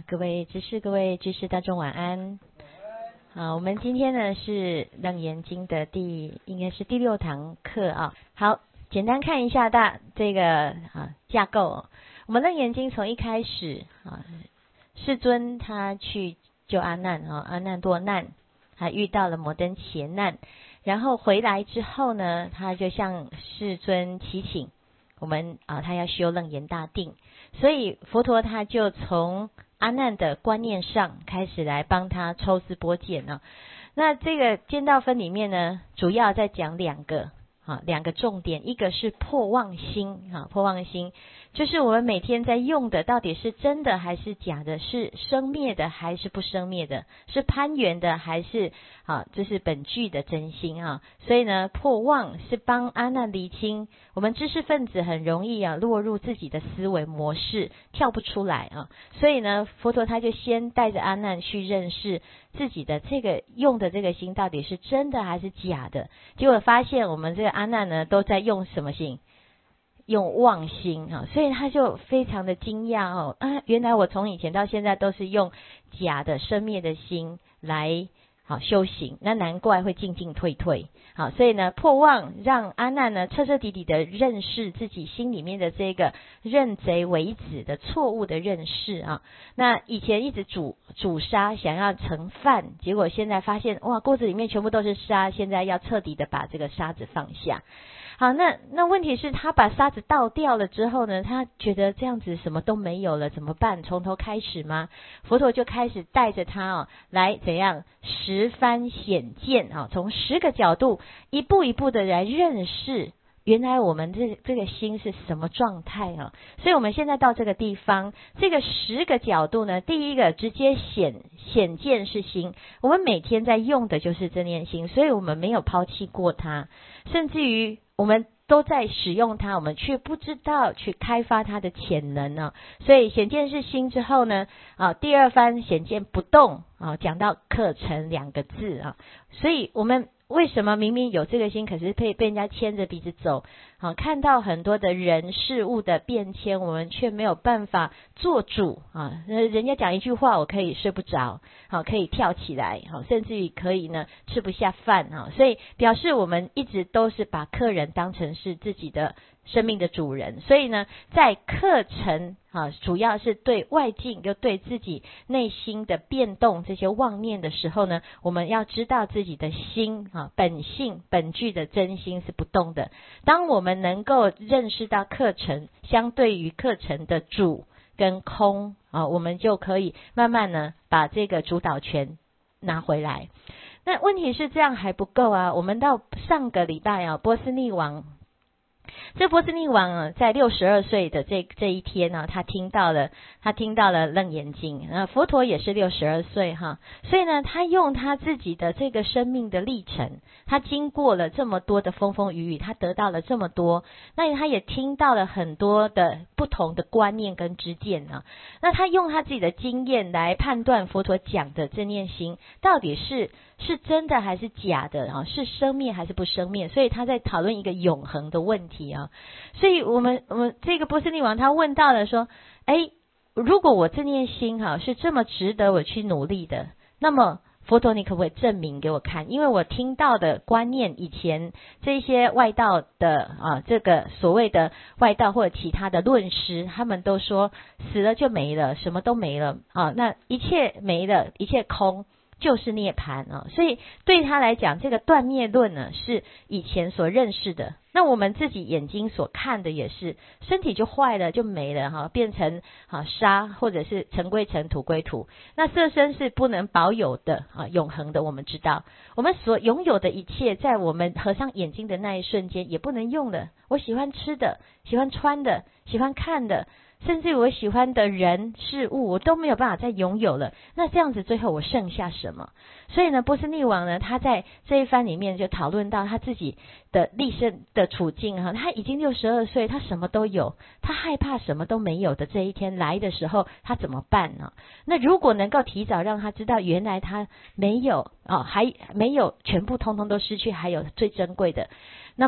各位知识大众晚安。我们今天呢是楞严经的应该是第6堂课啊。好，简单看一下这个架构。我们楞严经从一开始世尊他去救阿难阿难多难，还遇到了摩登伽难，然后回来之后呢，他就向世尊祈请我们他要修楞严大定，所以佛陀他就从阿难的观念上开始来帮他抽丝剥茧呢。那这个间道分里面呢，主要在讲两个重点，一个是破妄心破妄心就是我们每天在用的到底是真的还是假的，是生灭的还是不生灭的，是攀缘的还是这是本具的真心所以呢，破妄是帮阿难厘清我们知识分子很容易落入自己的思维模式，跳不出来所以呢，佛陀他就先带着阿难去认识自己的这个用的这个心到底是真的还是假的。结果发现我们这个阿难呢都在用什么心？用妄心所以他就非常的惊讶原来我从以前到现在都是用假的生灭的心来修行，那难怪会进进退退所以呢，破妄让阿难呢彻彻底底的认识自己心里面的这个认贼为子的错误的认识那以前一直煮沙想要盛饭，结果现在发现哇，锅子里面全部都是沙，现在要彻底的把这个沙子放下。好，那问题是他把沙子倒掉了之后呢，他觉得这样子什么都没有了，怎么办？从头开始吗？佛陀就开始带着他来怎样10番显见从10个角度一步一步的来认识原来我们这个心是什么状态所以我们现在到这个地方，这个10个角度呢，第一个直接显见是心，我们每天在用的就是这念心，所以我们没有抛弃过它，甚至于我们都在使用它，我们却不知道去开发它的潜能所以显见是心之后呢第2番显见不动讲到课程2个字所以我们为什么明明有这个心，可是被人家牵着鼻子走看到很多的人事物的变迁，我们却没有办法做主人家讲一句话，我可以睡不着可以跳起来甚至于可以呢吃不下饭所以表示我们一直都是把客人当成是自己的生命的主人。所以呢，在课程主要是对外境又对自己内心的变动这些妄念的时候呢，我们要知道自己的心本性本具的真心是不动的。当我们能够认识到课程相对于课程的主跟空我们就可以慢慢呢把这个主导权拿回来。那问题是这样还不够我们到上个礼拜波斯匿王，这波斯匿王在62岁的这一天他听到了楞严经佛陀也是62岁所以呢，他用他自己的这个生命的历程，他经过了这么多的风风雨雨，他得到了这么多，那他也听到了很多的不同的观念跟知见那他用他自己的经验来判断佛陀讲的这念心到底是真的还是假的是生灭还是不生灭，所以他在讨论一个永恒的问题所以我们这个波斯匿王他问到了说，如果我这念心是这么值得我去努力的，那么佛陀你可不可以证明给我看？因为我听到的观念，以前这些外道的这个所谓的外道或者其他的论师，他们都说死了就没了，什么都没了那一切没了，一切空就是涅槃所以对他来讲，这个断灭论呢是以前所认识的。那我们自己眼睛所看的也是，身体就坏了就没了变成沙，或者是尘归尘，土归土。那色身是不能保有的永恒的，我们知道我们所拥有的一切，在我们合上眼睛的那一瞬间也不能用了。我喜欢吃的，喜欢穿的，喜欢看的，甚至我喜欢的人事物我都没有办法再拥有了，那这样子最后我剩下什么？所以呢，波斯匿王呢，他在这一番里面就讨论到他自己的立身的处境他已经62岁，他什么都有，他害怕什么都没有的这一天来的时候，他怎么办呢？那如果能够提早让他知道原来他没有还没有全部通通都失去，还有最珍贵的，那么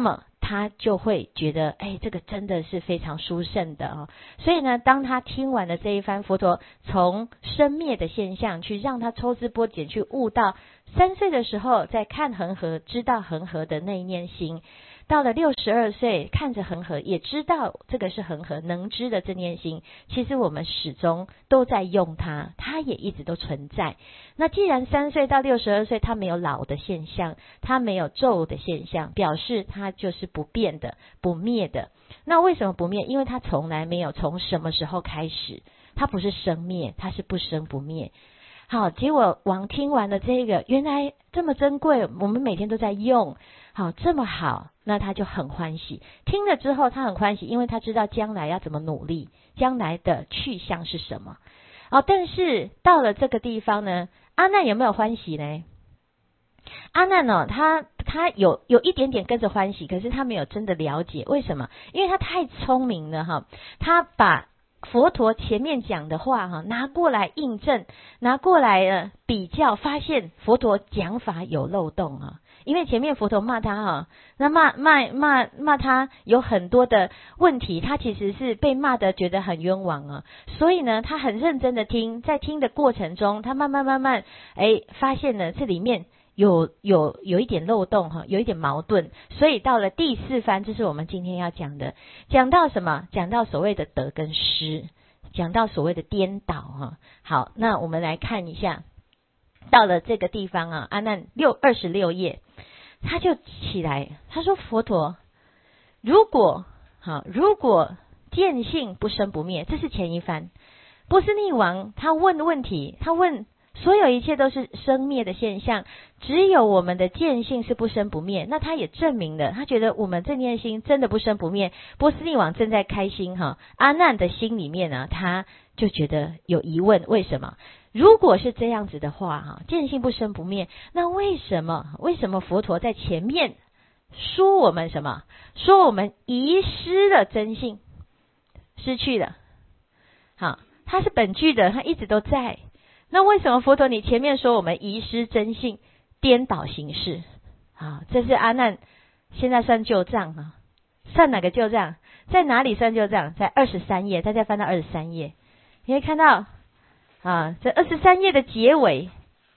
他就会觉得这个真的是非常殊胜的哦。所以呢，当他听完了这一番，佛陀从生灭的现象去让他抽丝剥茧，去悟到3岁的时候在看恒河，知道恒河的那一念心，到了62岁看着恒河，也知道这个是恒河，能知的这念心，其实我们始终都在用它，它也一直都存在。那既然3岁到62岁它没有老的现象，它没有皱的现象，表示它就是不变的、不灭的。那为什么不灭？因为它从来没有从什么时候开始，它不是生灭，它是不生不灭。好，结果王听完了这个，原来这么珍贵，我们每天都在用，好，这么好，那他就很欢喜。听了之后他很欢喜，因为他知道将来要怎么努力，将来的去向是什么。但是到了这个地方呢，阿难有没有欢喜呢？阿难他有一点点跟着欢喜，可是他没有真的了解为什么，因为他太聪明了哈，他把佛陀前面讲的话拿过来印证，拿过来比较，发现佛陀讲法有漏洞因为前面佛陀骂他那骂他有很多的问题，他其实是被骂的觉得很冤枉所以呢他很认真的听，在听的过程中他慢慢发现了这里面有一点漏洞有一点矛盾，所以到了第4番，这是我们今天要讲的，讲到什么？讲到所谓的得跟失，讲到所谓的颠倒好，那我们来看一下，到了这个地方阿难26页，他就起来，他说佛陀，如果见性不生不灭，这是前一番。波斯匿王他问的问题，他问所有一切都是生灭的现象，只有我们的见性是不生不灭。那他也证明了，他觉得我们这念心真的不生不灭。波斯匿王正在开心阿难的心里面他就觉得有疑问，为什么？如果是这样子的话见性不生不灭，那为什么佛陀在前面说我们什么？说我们遗失了真性，失去了。好，他是本具的，他一直都在。那为什么佛陀你前面说我们遗失真性，颠倒行事？这是阿难现在算旧账算哪个旧账？在哪里算旧账？在23页，大家翻到23页，你会看到这23页的结尾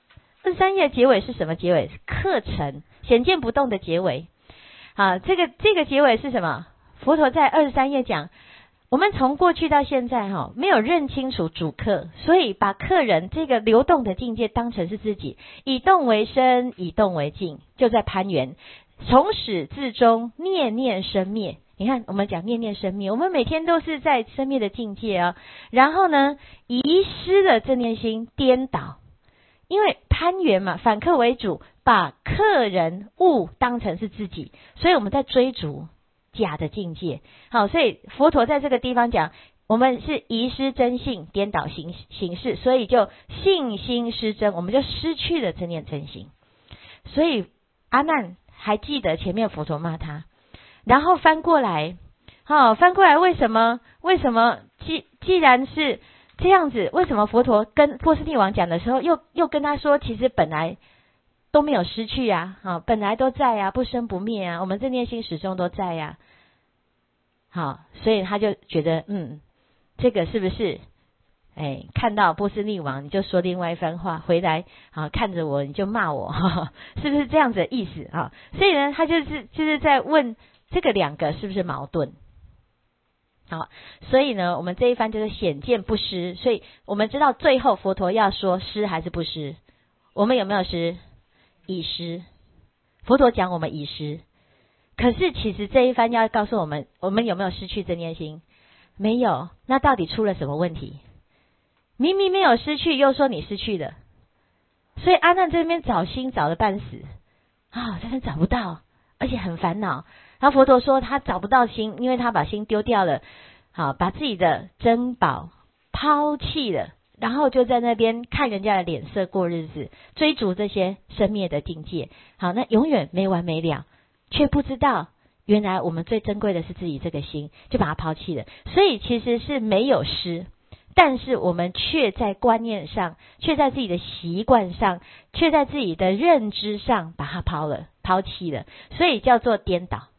，23页结尾是什么结尾？课程显见不动的结尾。这个结尾是什么？佛陀在23页讲，我们从过去到现在没有认清楚主客，所以把客人这个流动的境界当成是自己，以动为身，以动为境，就在攀缘，从始至终，念念生灭。你看我们讲念念生灭，我们每天都是在生灭的境界然后呢遗失了这念心，颠倒，因为攀缘嘛，反客为主，把客人物当成是自己，所以我们在追逐假的境界。好，所以佛陀在这个地方讲，我们是遗失真性，颠倒行事，所以就信心失真，我们就失去了这念真心。所以阿难还记得前面佛陀骂他，然后翻过来为什么既然是这样子，为什么佛陀跟波斯匿王讲的时候又跟他说，其实本来都没有失去本来都在不生不灭我们这念心始终都在好，所以他就觉得这个是不是看到波斯匿王你就说另外一番话，回来看着我你就骂我是不是这样子的意思所以呢他就是在问这个两个是不是矛盾。好，所以呢我们这一番就是显见不失，所以我们知道最后佛陀要说失还是不失，我们有没有失？已失。佛陀讲我们已失，可是其实这一番要告诉我们，我们有没有失去这念心？没有。那到底出了什么问题？明明没有失去，又说你失去了。所以阿难这边找心找得半死这边找不到，而且很烦恼。然后佛陀说他找不到心，因为他把心丢掉了，把自己的珍宝抛弃了，然后就在那边看人家的脸色过日子，追逐这些生灭的境界。好，那永远没完没了，却不知道原来我们最珍贵的是自己这个心，就把它抛弃了。所以其实是没有失，但是我们却在观念上，却在自己的习惯上，却在自己的认知上把它抛弃了，所以叫做颠倒。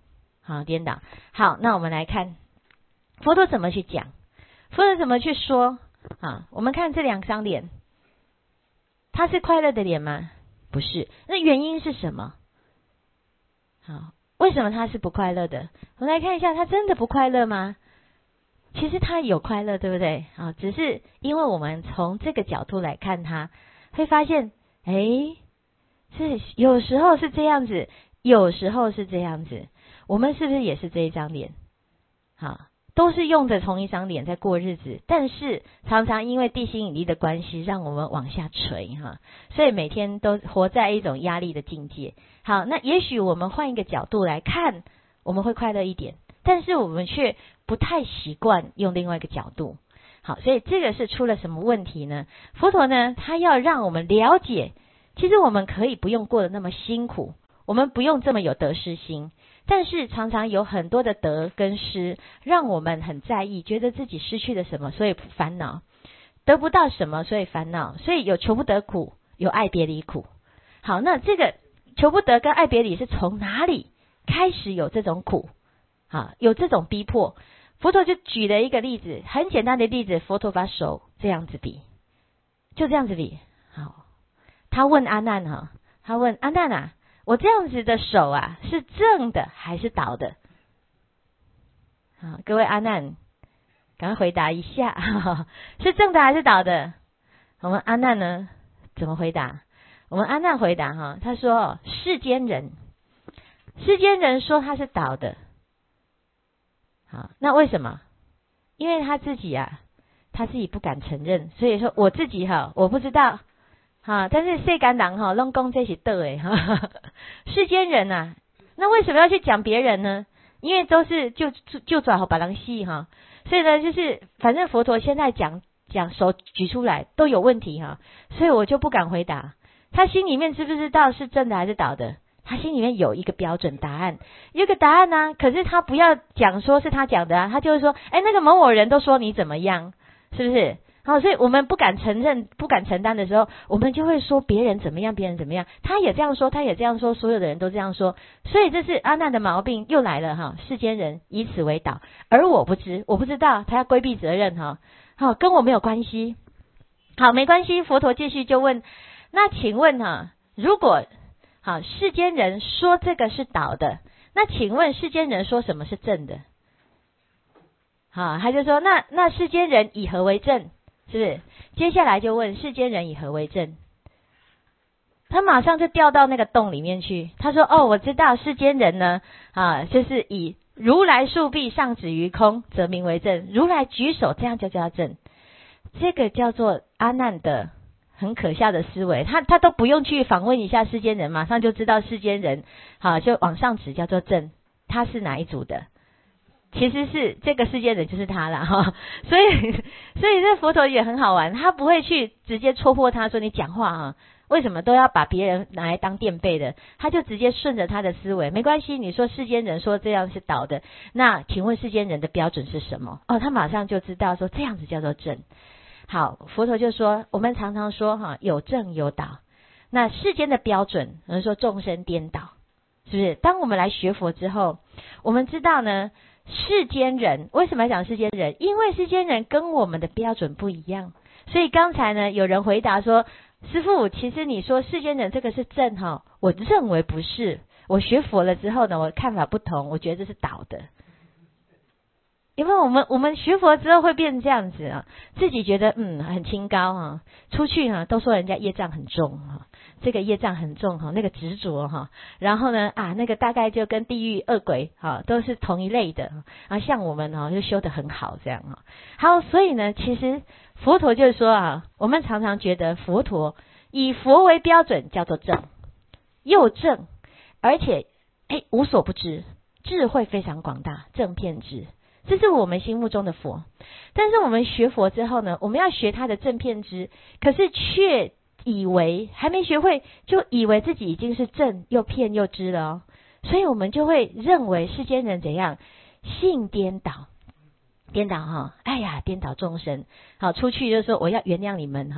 好，颠倒。好，那我们来看佛陀怎么去讲，佛陀怎么去说啊？我们看这两张脸，他是快乐的脸吗？不是。那原因是什么？好，为什么他是不快乐的？我们来看一下，他真的不快乐吗？其实他有快乐，对不对？啊，只是因为我们从这个角度来看他，会发现，是有时候是这样子，有时候是这样子。我们是不是也是这一张脸？好，都是用着同一张脸在过日子，但是常常因为地心引力的关系，让我们往下垂哈，所以每天都活在一种压力的境界。好，那也许我们换一个角度来看，我们会快乐一点，但是我们却不太习惯用另外一个角度。好，所以这个是出了什么问题呢？佛陀呢，他要让我们了解，其实我们可以不用过得那么辛苦，我们不用这么有得失心，但是常常有很多的得跟失，让我们很在意，觉得自己失去了什么，所以烦恼；得不到什么，所以烦恼。所以有求不得苦，有爱别离苦。好，那这个求不得跟爱别离是从哪里开始有这种苦？好，有这种逼迫。佛陀就举了一个例子，很简单的例子，佛陀把手这样子比，就这样子比。好，他问阿难哈，他问阿难啊，我这样子的手啊，是正的还是倒的？好，各位阿难，赶快回答一下，是正的还是倒的？我们阿难呢，怎么回答？我们阿难回答哈，他说世间人说他是倒的。好，那为什么？因为他自己不敢承认，所以说我自己我不知道。但是世间人拢讲这是对的世间人啊，那为什么要去讲别人呢？因为都是就转好把人戏所以呢，就是反正佛陀现在讲手举出来都有问题所以我就不敢回答。他心里面知不知道是正的还是倒的？他心里面有一个标准答案，有一个答案啊，可是他不要讲说是他讲的啊，他就是说，那个某某人都说你怎么样，是不是？好，所以我们不敢承认、不敢承担的时候，我们就会说别人怎么样，别人怎么样，他也这样说，他也这样说，所有的人都这样说，所以这是阿难的毛病又来了世间人以此为导，而我不知道，他要规避责任好，跟我没有关系。好，没关系，佛陀继续就问，那请问如果好，世间人说这个是倒的，那请问世间人说什么是正的？好，他就说那世间人以何为正？是不是？接下来就问世间人以何为正？他马上就掉到那个洞里面去。他说：我知道世间人呢，就是以如来竖臂上指于空，则名为正。如来举手，这样就叫正。这个叫做阿难的很可笑的思维，他都不用去访问一下世间人，马上就知道世间人就往上指叫做正，他是哪一组的？其实是这个世间人就是他啦所以这佛陀也很好玩，他不会去直接戳破他说你讲话为什么都要把别人拿来当垫背的，他就直接顺着他的思维，没关系，你说世间人说这样是倒的，那请问世间人的标准是什么？他马上就知道说这样子叫做正。好，佛陀就说，我们常常说有正有倒，那世间的标准，比如说众生颠倒，是不是？当我们来学佛之后，我们知道呢，世间人为什么要讲世间人？因为世间人跟我们的标准不一样，所以刚才呢，有人回答说，师父，其实你说世间人这个是正我认为不是，我学佛了之后呢，我的看法不同，我觉得这是倒的。因为我们学佛之后会变成这样子自己觉得很清高出去都说人家业障很重这个业障很重那个执着然后呢那个大概就跟地狱恶鬼都是同一类的像我们就修得很好这样好，所以呢，其实佛陀就是说我们常常觉得佛陀以佛为标准叫做正，又正，而且无所不知，智慧非常广大，正遍知。这是我们心目中的佛，但是我们学佛之后呢，我们要学他的正遍知，可是却以为还没学会，就以为自己已经是正又遍又知了所以我们就会认为世间人怎样性颠倒颠倒众生好，出去就说我要原谅你们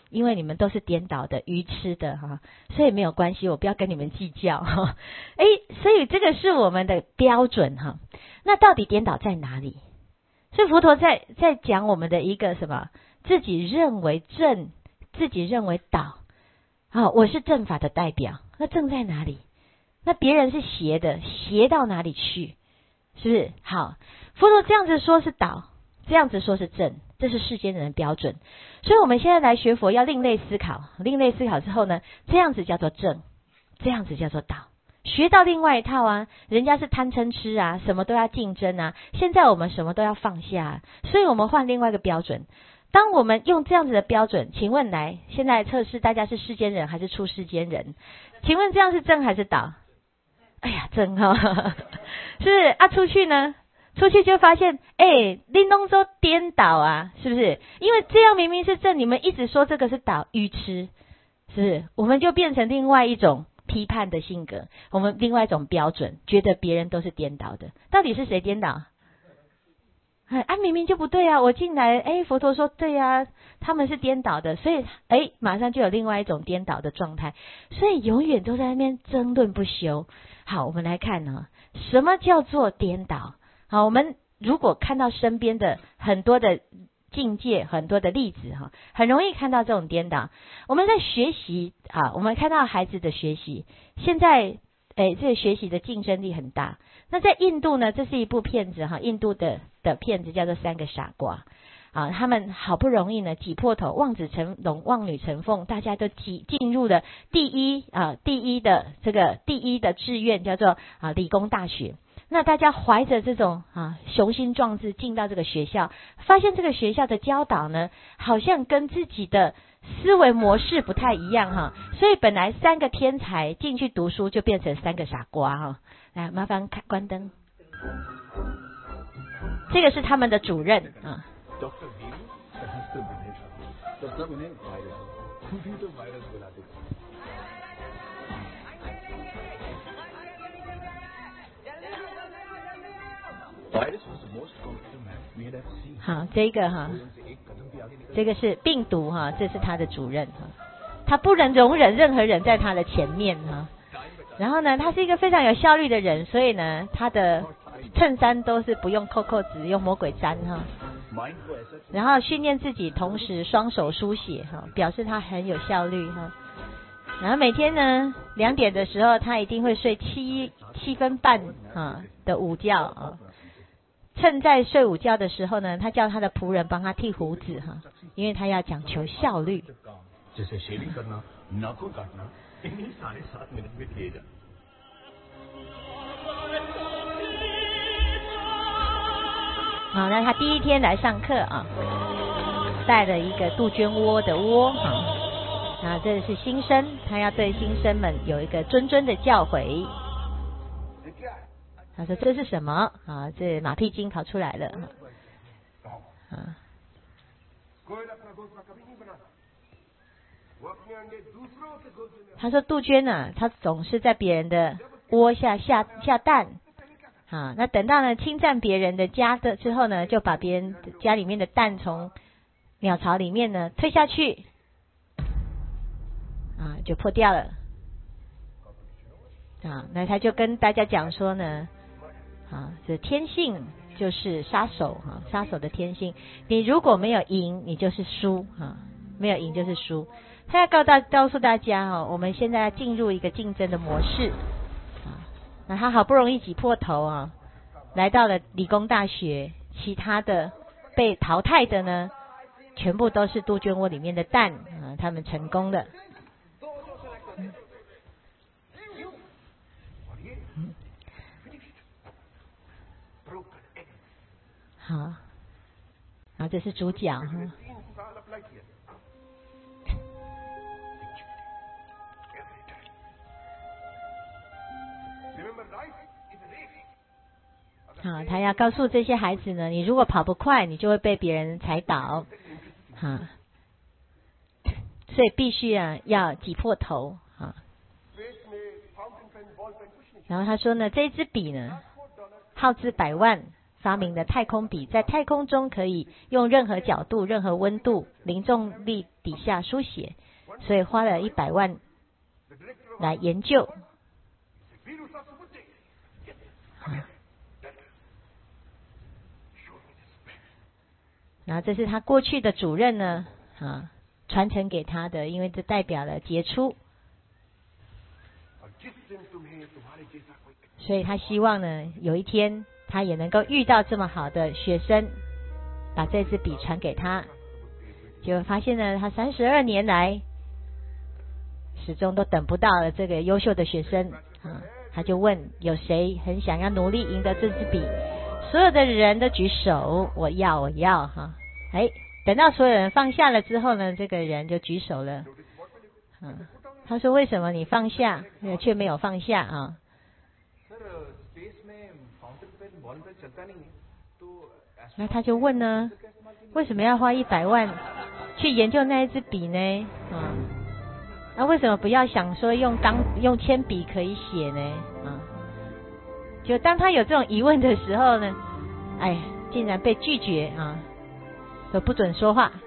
因为你们都是颠倒的、愚痴的哈，所以没有关系，我不要跟你们计较哈。所以这个是我们的标准哈。那到底颠倒在哪里？所以佛陀在讲我们的一个什么？自己认为正，自己认为倒。我是正法的代表，那正在哪里？那别人是邪的，邪到哪里去？是不是？好，佛陀这样子说是倒，这样子说是正，这是世间人的标准。所以我们现在来学佛要另类思考，另类思考之后呢，这样子叫做正，这样子叫做倒。学到另外一套啊，人家是贪嗔痴啊，什么都要竞争啊，现在我们什么都要放下，所以我们换另外一个标准。当我们用这样子的标准，请问来，现在测试大家是世间人还是出世间人？请问这样是正还是倒？哎呀，正哈，是啊，出去呢？出去就发现，林东州颠倒啊，是不是？因为这样明明是正，你们一直说这个是倒，愚痴，是不是？我们就变成另外一种批判的性格，我们另外一种标准，觉得别人都是颠倒的，到底是谁颠倒？明明就不对啊！我进来，佛陀说对啊，他们是颠倒的，所以马上就有另外一种颠倒的状态，所以永远都在那边争论不休。好，我们来看呢，什么叫做颠倒？好，我们如果看到身边的很多的境界，很多的例子哈，很容易看到这种颠倒。我们在学习我们看到孩子的学习，现在这个学习的竞争力很大。那在印度呢，这是一部片子哈，印度的片子叫做《三个傻瓜》他们好不容易呢挤破头，望子成龙，望女成凤，大家都进入了第一的志愿，叫做理工大学。那大家怀着这种雄心壮志进到这个学校，发现这个学校的教导呢，好像跟自己的思维模式不太一样哈，所以本来3个天才进去读书，就变成3个傻瓜哈。来，麻烦关灯。这个是他们的主任好，这个是病毒这是他的主任他不能容忍任何人在他的前面然后呢，他是一个非常有效率的人，所以呢，他的衬衫都是不用扣子，用魔鬼毡然后训练自己，同时双手书写表示他很有效率然后每天呢2点的时候，他一定会睡7分半的午觉趁在睡午觉的时候呢，他叫他的仆人帮他剃胡子因为他要讲求效率。好，那他第一天来上课带了一个杜鹃窝的窝这是新生，他要对新生们有一个谆谆的教诲。他说这是什么这马屁精跑出来了他说杜鹃他总是在别人的窝下蛋那等到呢侵占别人的家的之后呢，就把别人家里面的蛋从鸟巢里面呢推下去就破掉了那他就跟大家讲说呢这天性就是杀手杀手的天性，你如果没有赢，你就是输没有赢就是输。他要告诉大家我们现在要进入一个竞争的模式那他好不容易挤破头来到了理工大学，其他的被淘汰的呢，全部都是杜鹃窝里面的蛋他们成功了。好，这是主角他要告诉这些孩子呢，你如果跑不快，你就会被别人踩倒所以必须要挤破头然后他说呢，这支笔呢耗资100万， 发明的太空笔，在太空中可以用任何角度、任何温度、零重力底下书写，所以花了100万来研究。然后这是他过去的主任呢，传承给他的，因为这代表了杰出，所以他希望呢，有一天他也能够遇到这么好的学生，把这支笔传给他。结果发现呢，他32年来始终都等不到了这个优秀的学生，他就问有谁很想要努力赢得这支笔。所有的人都举手，我要等到所有人放下了之后呢，这个人就举手了。他说为什么你放下却没有放下啊？那他就问呢，为什么要花100万去研究那一支笔呢？为什么不要想说用铅笔可以写呢？就当他有这种疑问的时候呢，竟然被拒绝说不准说话。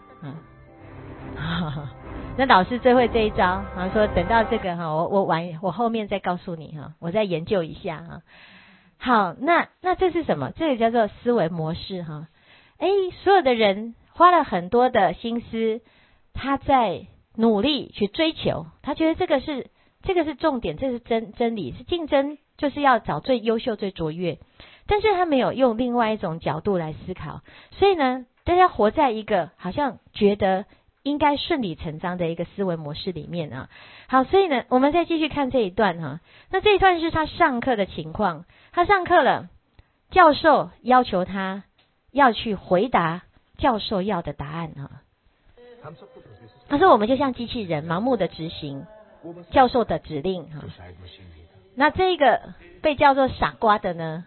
那老师最会这一招，说等到这个我后面再告诉你我再研究一下好，那这是什么？这个叫做思维模式所有的人花了很多的心思，他在努力去追求，他觉得这个是重点，这是真理，是竞争，就是要找最优秀最卓越，但是他没有用另外一种角度来思考，所以呢大家活在一个好像觉得应该顺理成章的一个思维模式里面好，所以呢我们再继续看这一段那这一段是他上课的情况，他上课了，教授要求他要去回答教授要的答案他说我们就像机器人盲目的执行教授的指令那这个被叫做傻瓜的呢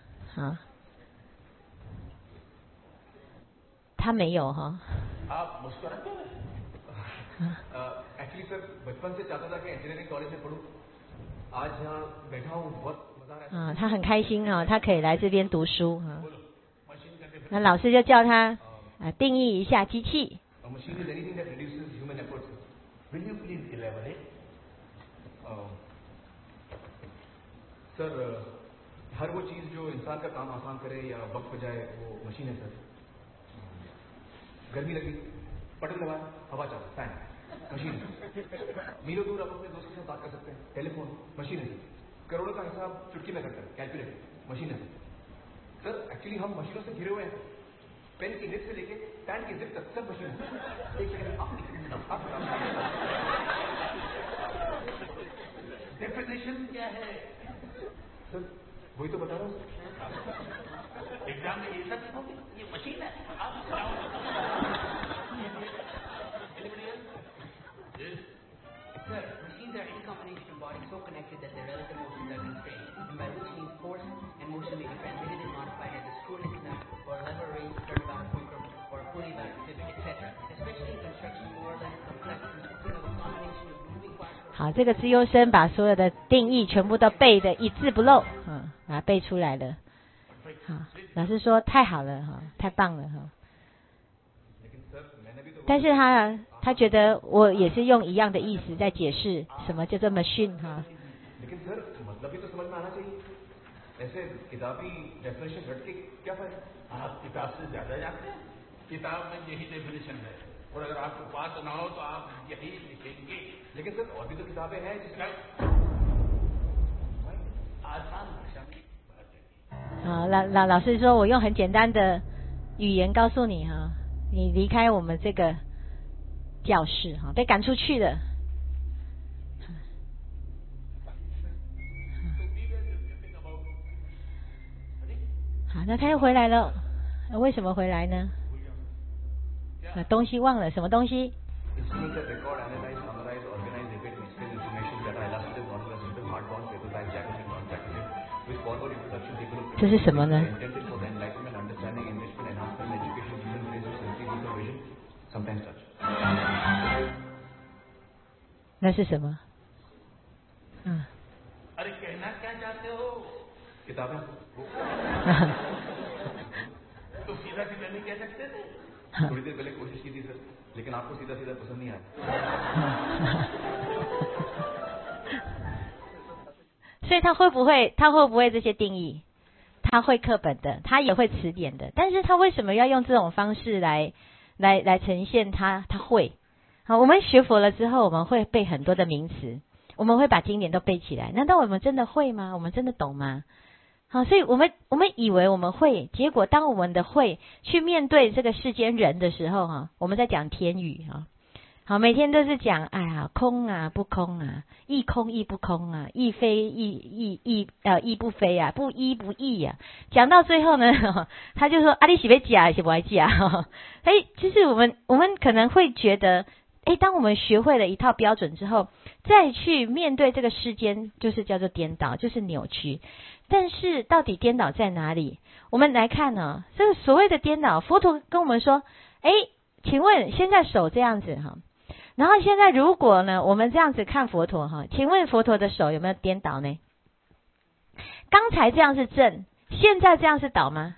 他没有 actually sir बचपन से चाहता था कि इंजीनियरिंग कॉलेज में पढूं आज यहाँ बैठा हूँ बहुत मजा आ रहा है 他很开心他可以来这边读书那老师就叫他定义一下机器。 Machine is anything that reduces human efforts. Will you please elaborate? Sir हर वो चीज जो इंसान का काम आसान करे या वक्त बचाए वो मशीन है सर. गर्मी लगी बटन दबाए हवा चला फैन मशीन है. मीलों दूर आप अपने दोस्त के साथ बात कर सकते हैं टेलीफोन मशीन है. करोड़ों का हिसाब चुटकी में करते हैं कैलकुलेटर मशीन है. सर एक्चुअली हम मशीनों से घिरे हुए हैं. पेन की निब से लेके पैंट की जिप तक सब मशीन है. एक डेफिनेशन क्या है सर? वही तो बता रहा हूँ. एग्जाम में ये सब ये मशीन है. आप Sir, machines are any combination of bodies so connected that their relative motions are constrained, and by which means force and motion may be transmitted and modified as a screw and snap, or a lever raised, turnabout, fulcrum, or a pulley by pivot, etc. Especially in construction, more or less complex, consisting of a combination of moving parts. 好，这个资优生把所有的定义全部都背得一字不漏，把它背出来了。好，老师说太好了太棒了但是他觉得我也是用一样的意思在解释什么叫做 machine लेकिन sir मतलब भी तो समझ में आना चाहिए. ऐसे किताबी डेफिनेशन रट के क्या फायदा? आप किताब से ज्यादा जानते हैं. किताब में यही डेफिनेशन है और अगर आपको बात ना हो तो आप यही लिखेंगे. लेकिन सर और भी तो किताबें हैं जिसका आसान भाषा में. 好，老师说我用很简单的语言告诉你你离开我们这个教室被赶出去了。好，那他又回来了，为什么回来呢？东西忘了，什么东西？这是什么呢？那是什么 अरे कहना क्या चाहते हो? किताबें सीधा सीधा नहीं कह सकते थे? थोड़ी देर पहले कोशिश की थी सर, लेकिन आपको सीधा सीधा पसंद नहीं आया। 所以他会不会这些定义？他会课本的，他也会词典的，但是他为什么要用这种方式来呈现他会？好，我们学佛了之后，我们会背很多的名词，我们会把经典都背起来，难道我们真的会吗？我们真的懂吗？好，所以我们以为我们会，结果当我们的会去面对这个世间人的时候，我们在讲天语，好，每天都是讲，哎呀，空啊不空啊，亦空亦不空啊，亦非亦不非啊，不一不异啊。讲到最后呢，他就说啊，你是要假还是不爱假？就是我们可能会觉得，当我们学会了一套标准之后，再去面对这个世间，就是叫做颠倒，就是扭曲。但是到底颠倒在哪里？我们来看呢，这个所谓的颠倒，佛陀跟我们说，请问现在手这样子哈。然后现在如果呢，我们这样子看佛陀哈，请问佛陀的手有没有颠倒呢？刚才这样是正，现在这样是倒吗？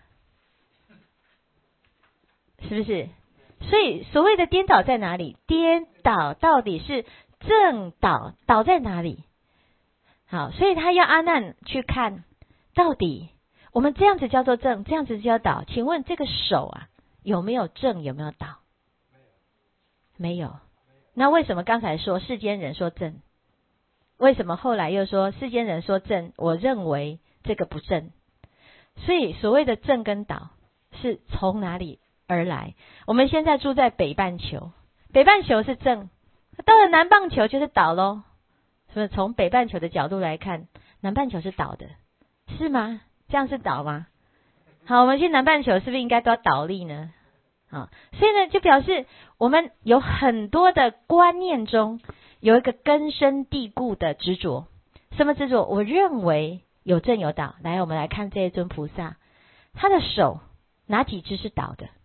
是不是？所以所谓的颠倒在哪里？颠倒到底是正倒，倒在哪里？好，所以他要阿难去看，到底我们这样子叫做正，这样子叫倒。请问这个手啊，有没有正，有没有倒？没有。那为什么刚才说世间人说正？为什么后来又说世间人说正？我认为这个不正。所以所谓的正跟倒是从哪里而来？我们现在住在北半球，北半球是正，到了南半球就是倒咯。所以从北半球的角度来看，南半球是倒的，是吗？这样是倒吗？好，我们去南半球是不是应该都要倒立呢？所以呢，就表示我们有很多的观念中有一个根深蒂固的执着。什么执着？我认为有正有倒。来，我们来看这一尊菩萨，他的手哪几只是倒的？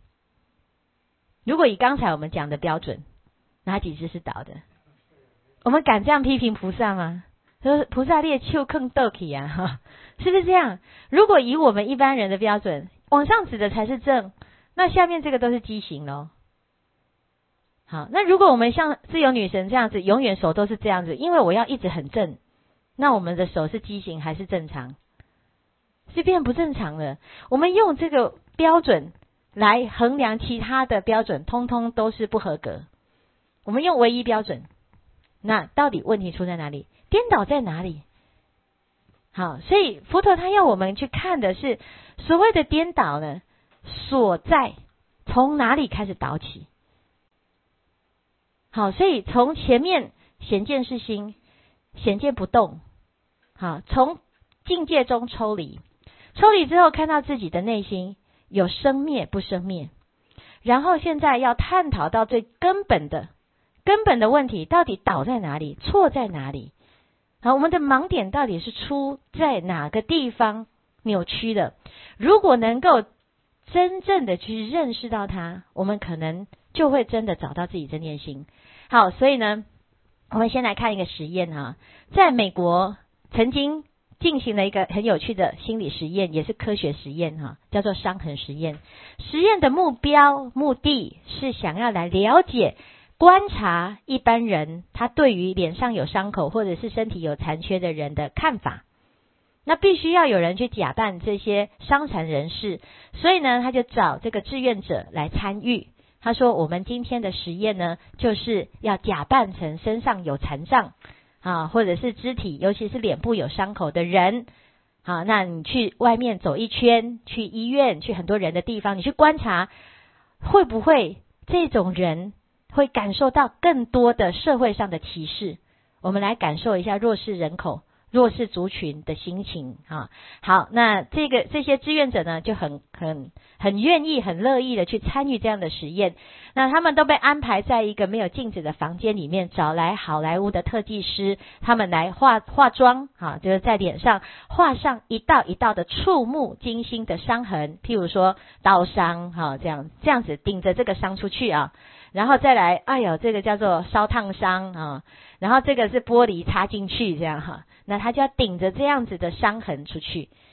如果以刚才我们讲的标准，哪几只是倒的？我们敢这样批评菩萨吗？说菩萨列手更斗气啊，是不是这样？如果以我们一般人的标准，往上指的才是正。那下面这个都是畸形咯。好，那如果我们像自由女神这样子，永远手都是这样子，因为我要一直很正，那我们的手是畸形还是正常？是变不正常了。我们用这个标准来衡量其他的标准，通通都是不合格。我们用唯一标准，那到底问题出在哪里？颠倒在哪里？好，所以佛陀他要我们去看的是所谓的颠倒呢，所在从哪里开始倒起？好，所以从前面显见是心，显见不动。好，从境界中抽离，抽离之后看到自己的内心有生灭不生灭，然后现在要探讨到最根本的问题，到底倒在哪里，错在哪里？好，我们的盲点到底是出在哪个地方扭曲的？如果能够真正的去认识到它，我们可能就会真的找到自己真念心。好，所以呢，我们先来看一个实验哈，在美国曾经进行了一个很有趣的心理实验，也是科学实验哈，叫做伤痕实验。实验的目的是想要来了解、观察一般人他对于脸上有伤口或者是身体有残缺的人的看法。那必须要有人去假扮这些伤残人士，所以呢，他就找这个志愿者来参与。他说，我们今天的实验呢，就是要假扮成身上有残障或者是肢体，尤其是脸部有伤口的人。好，那你去外面走一圈，去医院，去很多人的地方，你去观察，会不会这种人会感受到更多的社会上的歧视？我们来感受一下弱势人口、弱势族群的心情啊。好，那这些志愿者呢，就很愿意、很乐意的去参与这样的实验。那他们都被安排在一个没有镜子的房间里面，找来好莱坞的特技师，他们来化妆就是在脸上画上一道一道的触目惊心的伤痕，譬如说刀伤这样子顶着这个伤出去啊。然后再来，这个叫做烧烫伤然后这个是玻璃插进去这样那他就要顶着这样子的伤痕出去。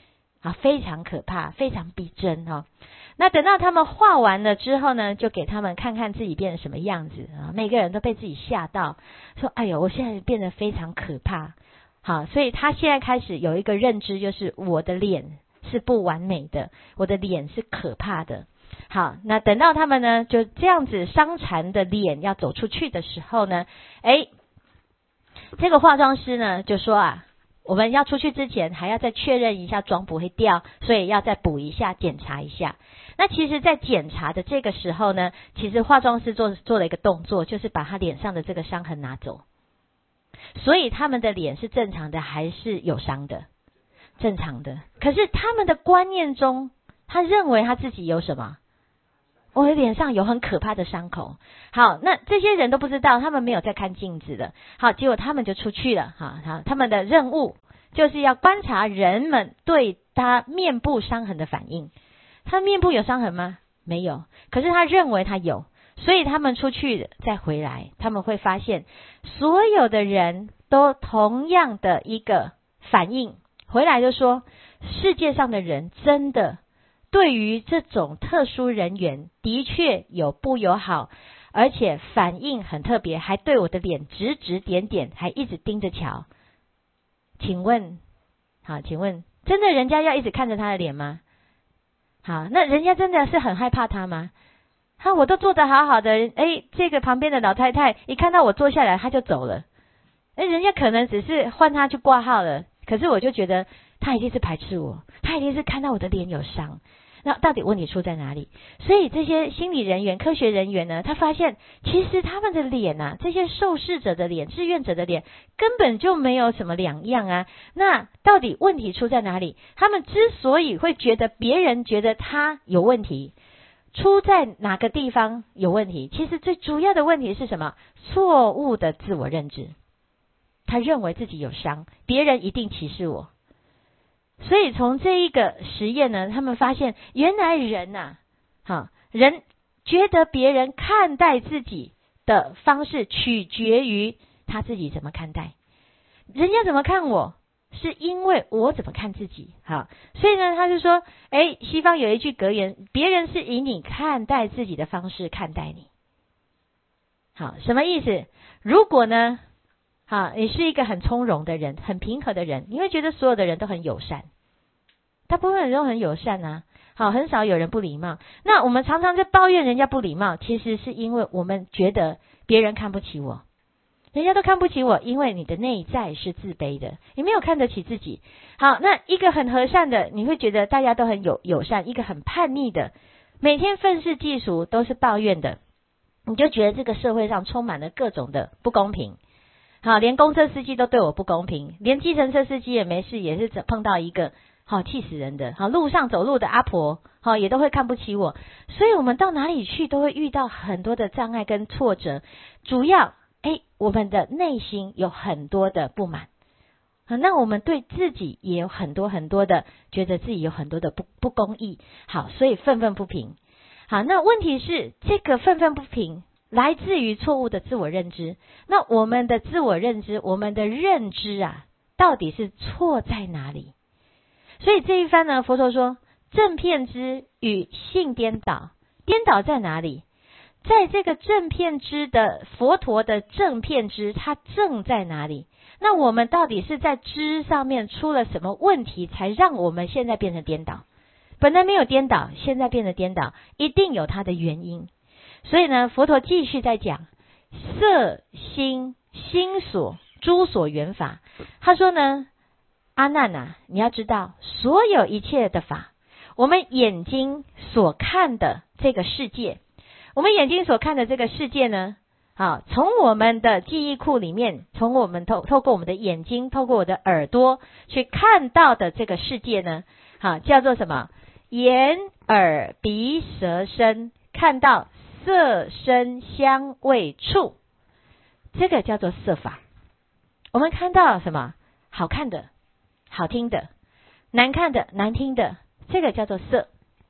非常可怕，非常逼真那等到他们画完了之后呢，就给他们看看自己变成什么样子每个人都被自己吓到，说哎呦，我现在变得非常可怕。好，所以他现在开始有一个认知，就是我的脸是不完美的，我的脸是可怕的。好，那等到他们呢就这样子伤残的脸要走出去的时候呢，这个化妆师呢就说我们要出去之前还要再确认一下妆不会掉，所以要再补一下，检查一下。那其实在检查的这个时候呢，其实化妆师做了一个动作，就是把他脸上的这个伤痕拿走。所以他们的脸是正常的还是有伤的？正常的。可是他们的观念中，他认为他自己有什么？我的脸上有很可怕的伤口。好，那这些人都不知道，他们没有在看镜子的。好，结果他们就出去了。好，他们的任务就是要观察人们对他面部伤痕的反应。他面部有伤痕吗？没有。可是他认为他有，所以他们出去再回来，他们会发现所有的人都同样的一个反应，回来就说世界上的人真的对于这种特殊人员的确有不友好，而且反应很特别，还对我的脸指指点点，还一直盯着瞧。请问真的人家要一直看着他的脸吗？好，那人家真的是很害怕他吗？我都坐得好好的，这个旁边的老太太一看到我坐下来，她就走了。人家可能只是换她去挂号了，可是我就觉得她一定是排斥我，她一定是看到我的脸有伤。那到底问题出在哪里？所以这些心理人员、科学人员呢，他发现其实他们的脸这些受试者的脸、志愿者的脸根本就没有什么两样那到底问题出在哪里？他们之所以会觉得别人觉得他有问题，出在哪个地方有问题？其实最主要的问题是什么？错误的自我认知。他认为自己有伤，别人一定歧视我。所以从这一个实验呢，他们发现原来人人觉得别人看待自己的方式取决于他自己怎么看待。人家怎么看我，是因为我怎么看自己。好，所以呢，他就说，西方有一句格言，别人是以你看待自己的方式看待你。好，什么意思？如果呢，你是一个很从容的人，很平和的人，你会觉得所有的人都很友善，大部分人都很友善好，很少有人不礼貌。那我们常常在抱怨人家不礼貌，其实是因为我们觉得别人看不起我，人家都看不起我，因为你的内在是自卑的，你没有看得起自己。好，那一个很和善的，你会觉得大家都很友善；一个很叛逆的，每天愤世嫉俗，都是抱怨的，你就觉得这个社会上充满了各种的不公平。好，连公车司机都对我不公平，连计程车司机也没事，也是碰到一个气死人的。好，路上走路的阿婆也都会看不起我。所以我们到哪里去都会遇到很多的障碍跟挫折，主要我们的内心有很多的不满。那我们对自己也有很多的觉得自己有很多的不公义。好，所以愤愤不平。好，那问题是这个愤愤不平来自于错误的自我认知。那我们的自我认知，我们的认知到底是错在哪里？所以这一番呢，佛陀说正遍知与性颠倒，颠倒在哪里？在这个正遍知的佛陀的正遍知，它正在哪里？那我们到底是在知上面出了什么问题，才让我们现在变成颠倒？本来没有颠倒，现在变成颠倒，一定有它的原因。所以呢，佛陀继续在讲色心心所诸所缘法。他说呢，阿难你要知道，所有一切的法，我们眼睛所看的这个世界，我们眼睛所看的这个世界呢，从我们的记忆库里面，从我们透过我们的眼睛，透过我的耳朵去看到的这个世界呢，叫做什么？眼耳鼻舌身，看到色声香味触，这个叫做色法。我们看到什么？好看的、好听的，难看的、难听的，这个叫做色。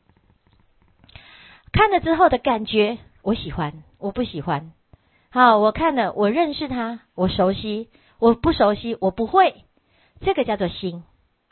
看了之后的感觉，我喜欢，我不喜欢。好，我看了，我认识它，我熟悉，我不熟悉，我不会，这个叫做心。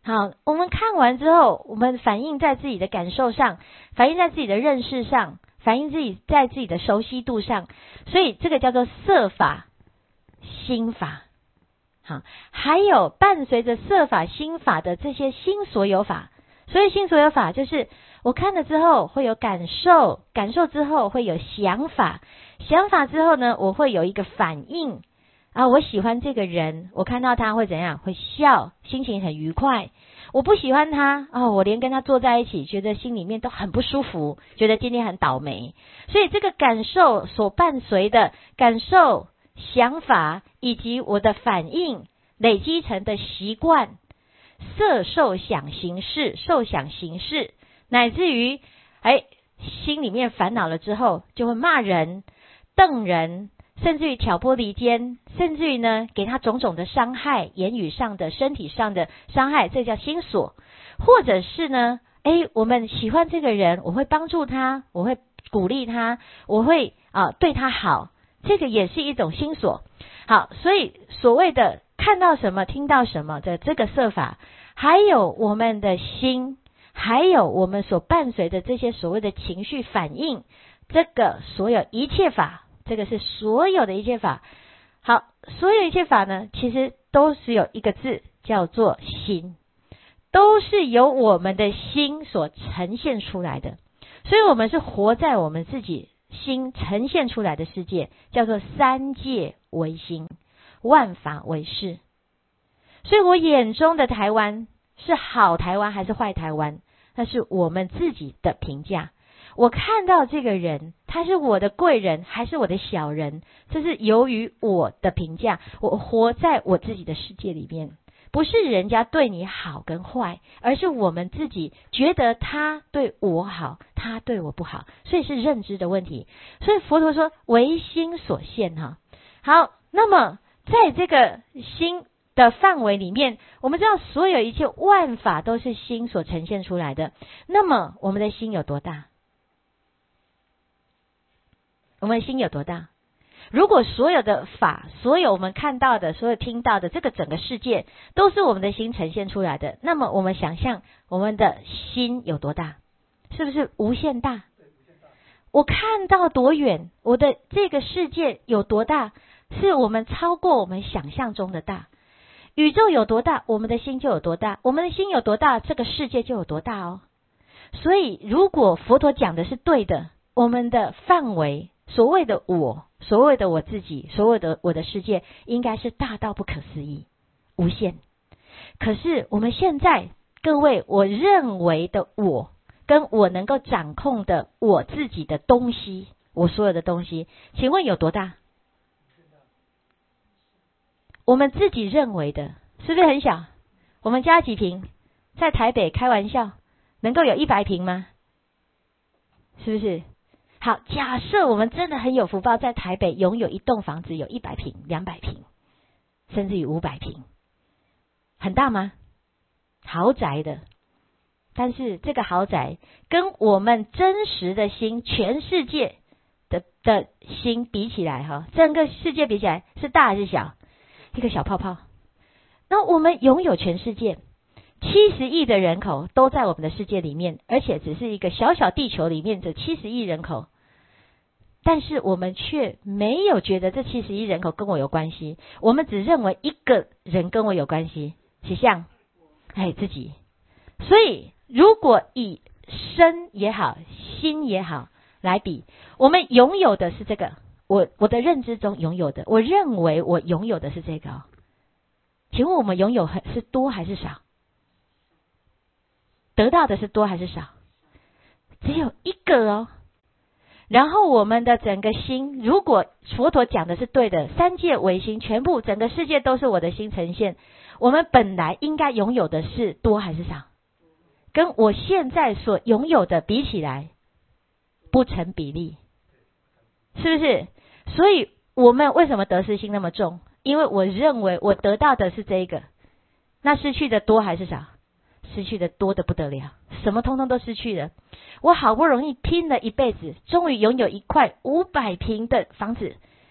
好，我们看完之后，我们反映在自己的感受上，反映在自己的认识上，反映在自己的熟悉度上，所以这个叫做色法、心法。好，还有伴随着色法、心法的这些心所有法。所以心所有法就是我看了之后会有感受，感受之后会有想法，想法之后呢，我会有一个反应啊，我喜欢这个人，我看到他会怎样？会笑，心情很愉快。我不喜欢他我连跟他坐在一起，觉得心里面都很不舒服，觉得今天很倒霉。所以这个感受所伴随的感受、想法以及我的反应累积成的习惯，色受想行识，受想行识，乃至于心里面烦恼了之后，就会骂人、瞪人，甚至于挑拨离间，甚至于呢给他种种的伤害，言语上的、身体上的伤害，这叫心所。或者是呢我们喜欢这个人，我会帮助他，我会鼓励他，我会对他好，这个也是一种心所。好，所以所谓的看到什么听到什么的这个色法，还有我们的心，还有我们所伴随的这些所谓的情绪反应，这个所有一切法，这个是所有的一切法。好，所有一切法呢，其实都是有一个字叫做心，都是由我们的心所呈现出来的。所以我们是活在我们自己心呈现出来的世界，叫做三界为心，万法为事。所以我眼中的台湾是好台湾还是坏台湾，那是我们自己的评价。我看到这个人，他是我的贵人还是我的小人，这是由于我的评价。我活在我自己的世界里面，不是人家对你好跟坏，而是我们自己觉得他对我好，他对我不好，所以是认知的问题。所以佛陀说唯心所现好，那么在这个心的范围里面，我们知道所有一切万法都是心所呈现出来的。那么我们的心有多大？我们的心有多大？如果所有的法，所有我们看到的，所有听到的，这个整个世界都是我们的心呈现出来的，那么我们想象我们的心有多大？是不是无限大？我看到多远，我的这个世界有多大，是我们超过我们想象中的大。宇宙有多大，我们的心就有多大，我们的心有多大，这个世界就有多大哦。所以如果佛陀讲的是对的，我们的范围，所谓的我，所谓的我自己，所谓的我的世界，应该是大到不可思议，无限。可是我们现在各位，我认为的我，跟我能够掌控的我自己的东西，我所有的东西，请问有多大？我们自己认为的是不是很小？我们家几坪？在台北开玩笑，能够有100坪吗？是不是？好，假设我们真的很有福报，在台北拥有一栋房子，有100坪、200坪，甚至于500坪，很大吗？豪宅的。但是这个豪宅跟我们真实的心，全世界的心比起来整个世界比起来是大还是小？一个小泡泡。那我们拥有全世界70亿的人口都在我们的世界里面，而且只是一个小小地球里面的70亿人口，但是我们却没有觉得这70亿人口跟我有关系，我们只认为一个人跟我有关系，谁像？自己。所以如果以身也好，心也好来比，我们拥有的是这个，我的认知中拥有的，我认为我拥有的是这个请问我们拥有是多还是少？得到的是多还是少？只有一个然后我们的整个心，如果佛陀讲的是对的，三界唯心，全部整个世界都是我的心呈现，我们本来应该拥有的是多还是少？跟我现在所拥有的比起来，不成比例，是不是？所以我们为什么得失心那么重？因为我认为我得到的是这个，那失去的多还是少？失去的多的不得了，什么通通都失去了。我好不容易拼了一辈子，终于拥有一块500坪的房子，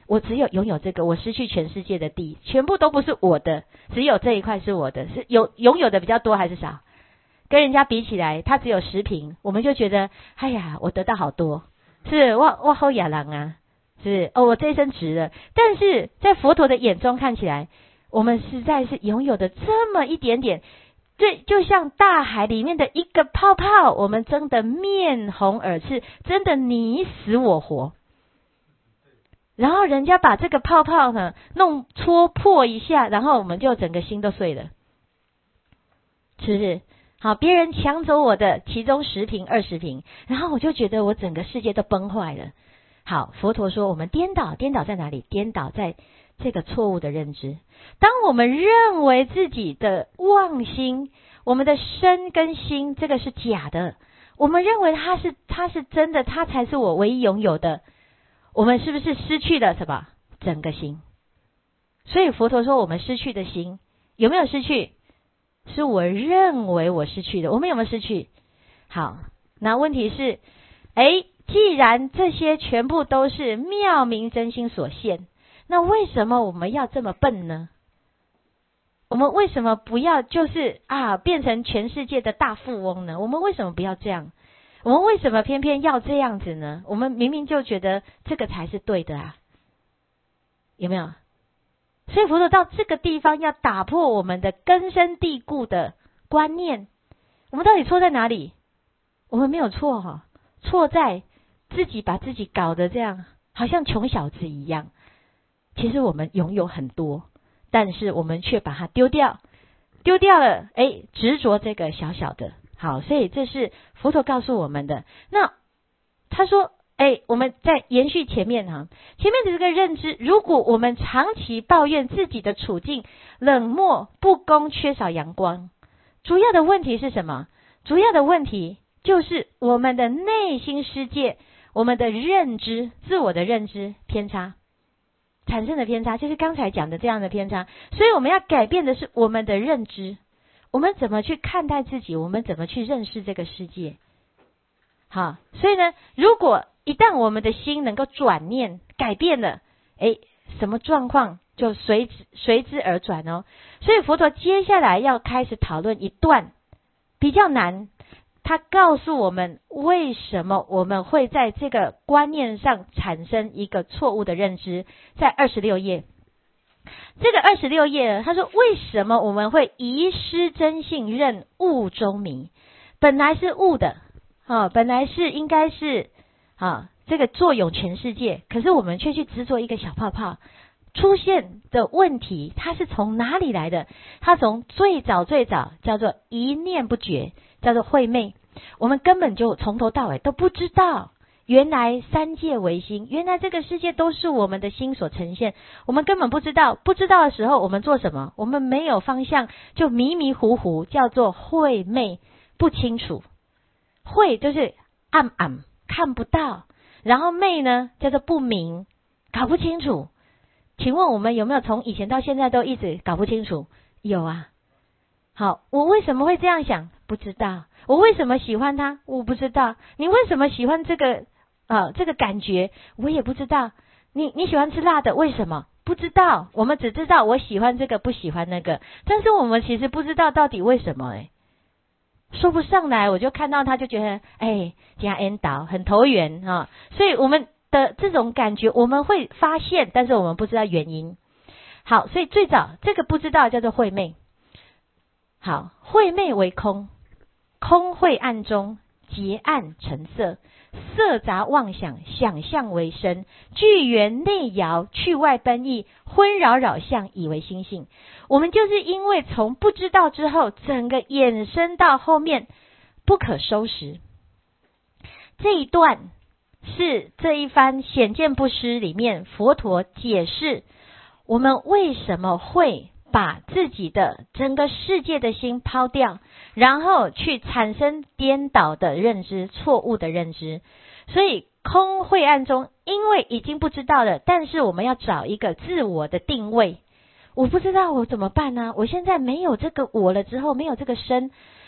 我只有拥有这个，我失去全世界的地，全部都不是我的，只有这一块是我的，是拥有的比较多还是少？跟人家比起来，他只有10坪，我们就觉得，哎呀，我得到好多，是我好野狼啊，是我这一生值了。但是在佛陀的眼中看起来，我们实在是拥有的这么一点点，对，就像大海里面的一个泡泡，我们争得面红耳赤，真的你死我活。然后人家把这个泡泡呢戳破一下，然后我们就整个心都碎了，是不是？好，别人抢走我的其中10坪20坪，然后我就觉得我整个世界都崩坏了。好，佛陀说我们颠倒在哪里？颠倒在这个错误的认知。当我们认为自己的妄心，我们的身跟心这个是假的，我们认为它是真的，它才是我唯一拥有的，我们是不是失去了什么？整个心。所以佛陀说我们失去的心，有没有失去？是我认为我失去的，我们有没有失去？好，那问题是，既然这些全部都是妙明真心所现，那为什么我们要这么笨呢？我们为什么不要就是变成全世界的大富翁呢？我们为什么不要这样？我们为什么偏偏要这样子呢？我们明明就觉得这个才是对的啊，有没有？所以佛陀到这个地方要打破我们的根深蒂固的观念。我们到底错在哪里？我们没有错错在自己把自己搞得这样，好像穷小子一样。其实我们拥有很多，但是我们却把它丢掉了，执着这个小小的。好，所以这是佛陀告诉我们的。那他说我们再延续前面的这个认知，如果我们长期抱怨自己的处境冷漠不公缺少阳光，主要的问题是什么？主要的问题就是我们的内心世界，我们的认知，自我的认知偏差产生的偏差，就是刚才讲的这样的偏差。所以我们要改变的是我们的认知，我们怎么去看待自己，我们怎么去认识这个世界。好，所以呢，如果一旦我们的心能够转念改变了，什么状况就随之而转哦。所以佛陀接下来要开始讨论一段比较难，他告诉我们为什么我们会在这个观念上产生一个错误的认知，在26页。这个26页他说为什么我们会遗失真性，认悟中迷？本来是悟的本来是应该是这个作用全世界，可是我们却去执着一个小泡泡。出现的问题它是从哪里来的？它从最早叫做一念不觉，叫做慧昧。我们根本就从头到尾都不知道，原来三界唯心，原来这个世界都是我们的心所呈现，我们根本不知道。不知道的时候我们做什么？我们没有方向，就迷迷糊糊，叫做慧昧，不清楚。慧就是暗看不到，然后昧呢叫做不明，搞不清楚。请问我们有没有从以前到现在都一直搞不清楚？有啊。好，我为什么会这样想？不知道。我为什么喜欢他？我不知道。你为什么喜欢这个感觉？我也不知道。你喜欢吃辣的，为什么？不知道。我们只知道我喜欢这个，不喜欢那个，但是我们其实不知道到底为什么说不上来。我就看到他就觉得加 N 导很投缘所以我们的这种感觉我们会发现，但是我们不知道原因。好，所以最早这个不知道叫做慧昧。好，慧昧为空，空晦暗中，结暗成色，色杂妄想，想象为身，聚缘内摇，去外奔逸，昏扰扰相，以为心性。我们就是因为从不知道之后，整个衍生到后面不可收拾。这一段是这一番显见不失里面佛陀解释我们为什么会把自己的整个世界的心抛掉，然后去产生颠倒的认知，错误的认知。所以空晦暗中，因为已经不知道了，但是我们要找一个自我的定位。我不知道我怎么办呢？我现在没有这个我了之后，没有这个身，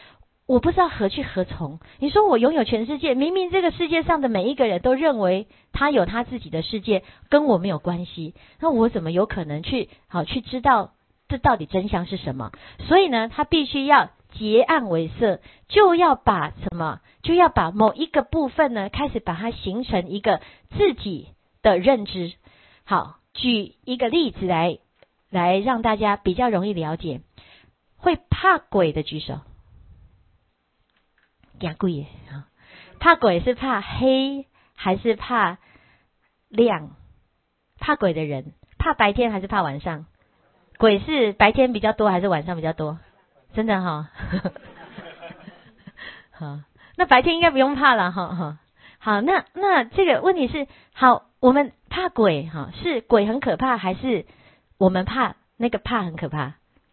我不知道何去何从。你说我拥有全世界，明明这个世界上的每一个人都认为他有他自己的世界，跟我没有关系，那我怎么有可能去知道这到底真相是什么？所以呢，他必须要结暗为色，就要把某一个部分呢，开始把它形成一个自己的认知。好，举一个例子来让大家比较容易了解。会怕鬼的举手。怕鬼耶，怕鬼是怕黑还是怕亮？怕鬼的人，怕白天还是怕晚上？鬼是白天比较多还是晚上比较多？真的哈，好，那白天应该不用怕了哈。好，那这个问题是，好，我们怕鬼哈，是鬼很可怕，还是我们怕那个怕很可怕？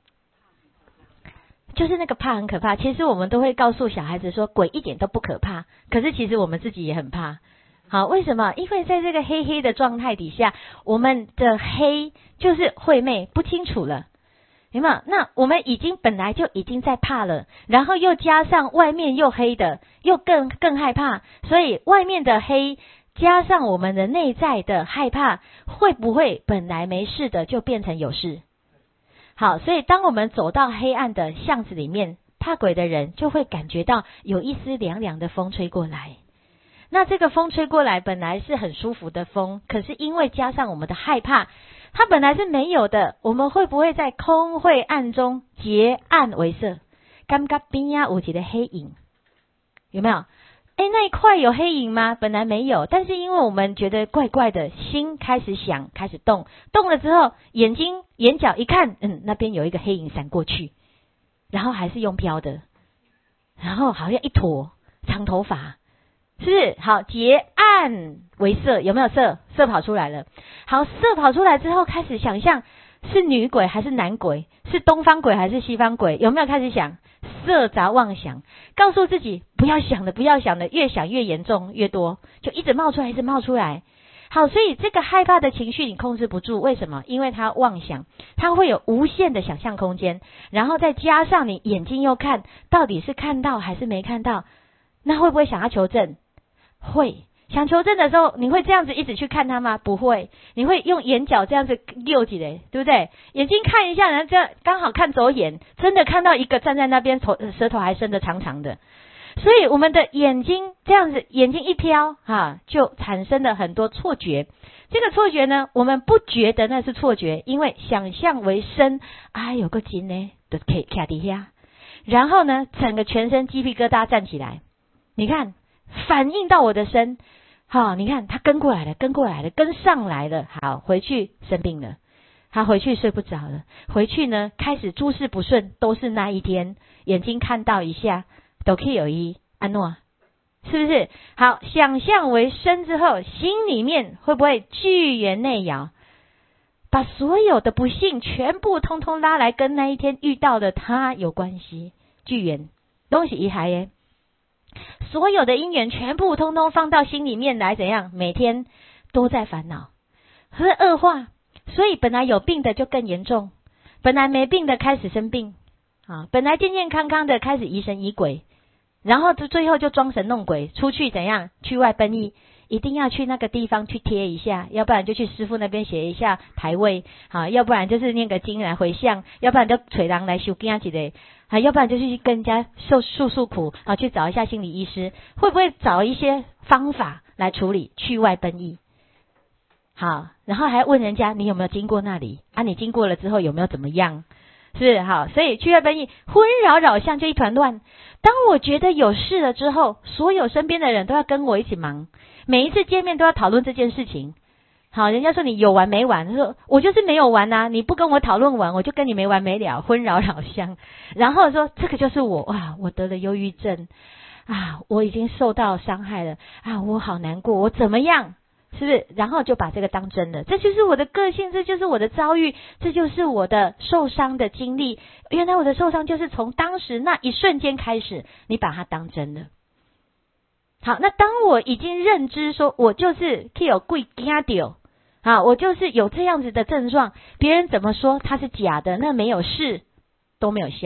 就是那个怕很可怕。其实我们都会告诉小孩子说，鬼一点都不可怕，可是其实我们自己也很怕。好，为什么？因为在这个黑黑的状态底下，我们的黑就是晦昧不清楚了，有没有？那我们本来就已经在怕了，然后又加上外面又黑的，又更害怕，所以外面的黑加上我们的内在的害怕，会不会本来没事的就变成有事？好，所以当我们走到黑暗的巷子里面，怕鬼的人就会感觉到有一丝凉凉的风吹过来。那这个风吹过来本来是很舒服的风，可是因为加上我们的害怕，它本来是没有的。我们会不会在空晦暗中结暗为色？感觉边啊有一个黑影，有没有？那一块有黑影吗？本来没有，但是因为我们觉得怪怪的，心开始想，开始动了之后，眼角一看，那边有一个黑影闪过去，然后还是用飘的，然后好像一坨长头发，是不是？好，结暗为色，有没有色？色跑出来了。好，色跑出来之后，开始想象是女鬼还是男鬼，是东方鬼还是西方鬼？有没有开始想？色杂妄想，告诉自己不要想的，越想越严重，越多，就一直冒出来。好，所以这个害怕的情绪你控制不住，为什么？因为它妄想，它会有无限的想象空间，然后再加上你眼睛又看，到底是看到还是没看到？那会不会想要求证？会。想求证的时候，你会这样子一直去看它吗？不会，你会用眼角这样子溜起来，对不对？眼睛看一下，然后这样刚好看走眼，真的看到一个站在那边，舌头还伸得长长的。所以我们的眼睛这样子，眼睛一飘就产生了很多错觉。这个错觉呢，我们不觉得那是错觉，因为想象为身有个筋呢，就可以卡底下，然后呢，整个全身鸡皮疙瘩站起来。你看，反映到我的身。好，你看他跟过来了，跟上来了。好，回去生病了，他回去睡不着了，回去呢开始诸事不顺，都是那一天眼睛看到一下，都可以有一安诺，是不是？好，想象为身之后，心里面会不会巨猿内摇，把所有的不幸全部通通拉来跟那一天遇到的他有关系？巨猿东西一海耶。所有的因缘全部通通放到心里面来，怎样？每天都在烦恼，会恶化。所以本来有病的就更严重，本来没病的开始生病本来健健康康的开始疑神疑鬼，然后最后就装神弄鬼，出去怎样？去外奔逸，一定要去那个地方去贴一下，要不然就去师父那边写一下牌位要不然就是念个经来回向，要不然就找人来修经之类要不然就是去跟人家诉苦去找一下心理医师，会不会找一些方法来处理？去外奔逸。好，然后还问人家你有没有经过那里你经过了之后有没有怎么样？是好，所以去外奔逸，昏扰扰相就一团乱。当我觉得有事了之后，所有身边的人都要跟我一起忙，每一次见面都要讨论这件事情。好，人家说你有完没完，他说我就是没有完你不跟我讨论完，我就跟你没完没了，昏扰扰相。然后说这个就是我我得了忧郁症我已经受到伤害了我好难过，我怎么样？是不是？然后就把这个当真了，这就是我的个性，这就是我的遭遇，这就是我的受伤的经历。原来我的受伤就是从当时那一瞬间开始，你把它当真了。好，那当我已经认知说我就是有鬼惊到我就是有这样子的症状，别人怎么说它是假的，那没有事都没有效。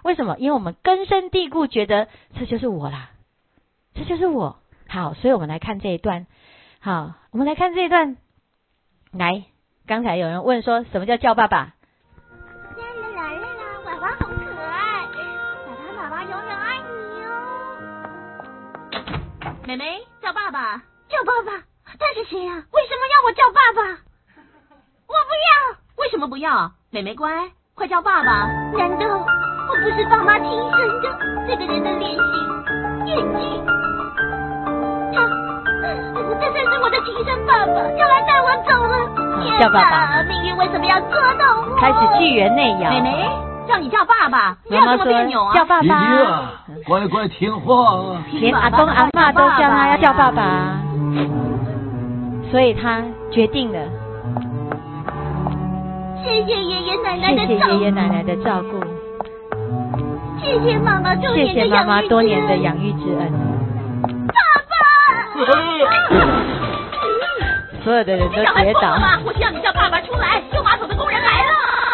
为什么？因为我们根深蒂固觉得这就是我啦，这就是我。好，所以我们来看这一段。好，我们来看这一段。来，刚才有人问说什么叫叫爸爸？ 娃娃好可爱，爸爸永远爱你哦。妹妹叫爸爸，叫爸爸，他是谁啊？为什么要我叫爸爸？我不要。为什么不要？妹妹乖，快叫爸爸。难道我不是爸妈亲生的？这个人的脸型、眼睛，这才是我的亲生爸爸，就来带我走了。 叫爸爸， 命运为什么要捉弄我？ 开始剧园内摇。 妹妹叫你叫爸爸，不要这么别扭啊！ 叫爸爸啊，乖乖听话啊！ 连阿公阿嬷都叫他要叫爸爸，所以他决定了。 谢谢爷爷奶奶的照顾， 谢谢爷爷奶奶的照顾， 谢谢妈妈多年的养育之恩， 谢谢妈妈多年的养育之恩。 爸爸！ 所有的人都跌倒。 我需要你叫爸爸出来，修马桶的工人来了。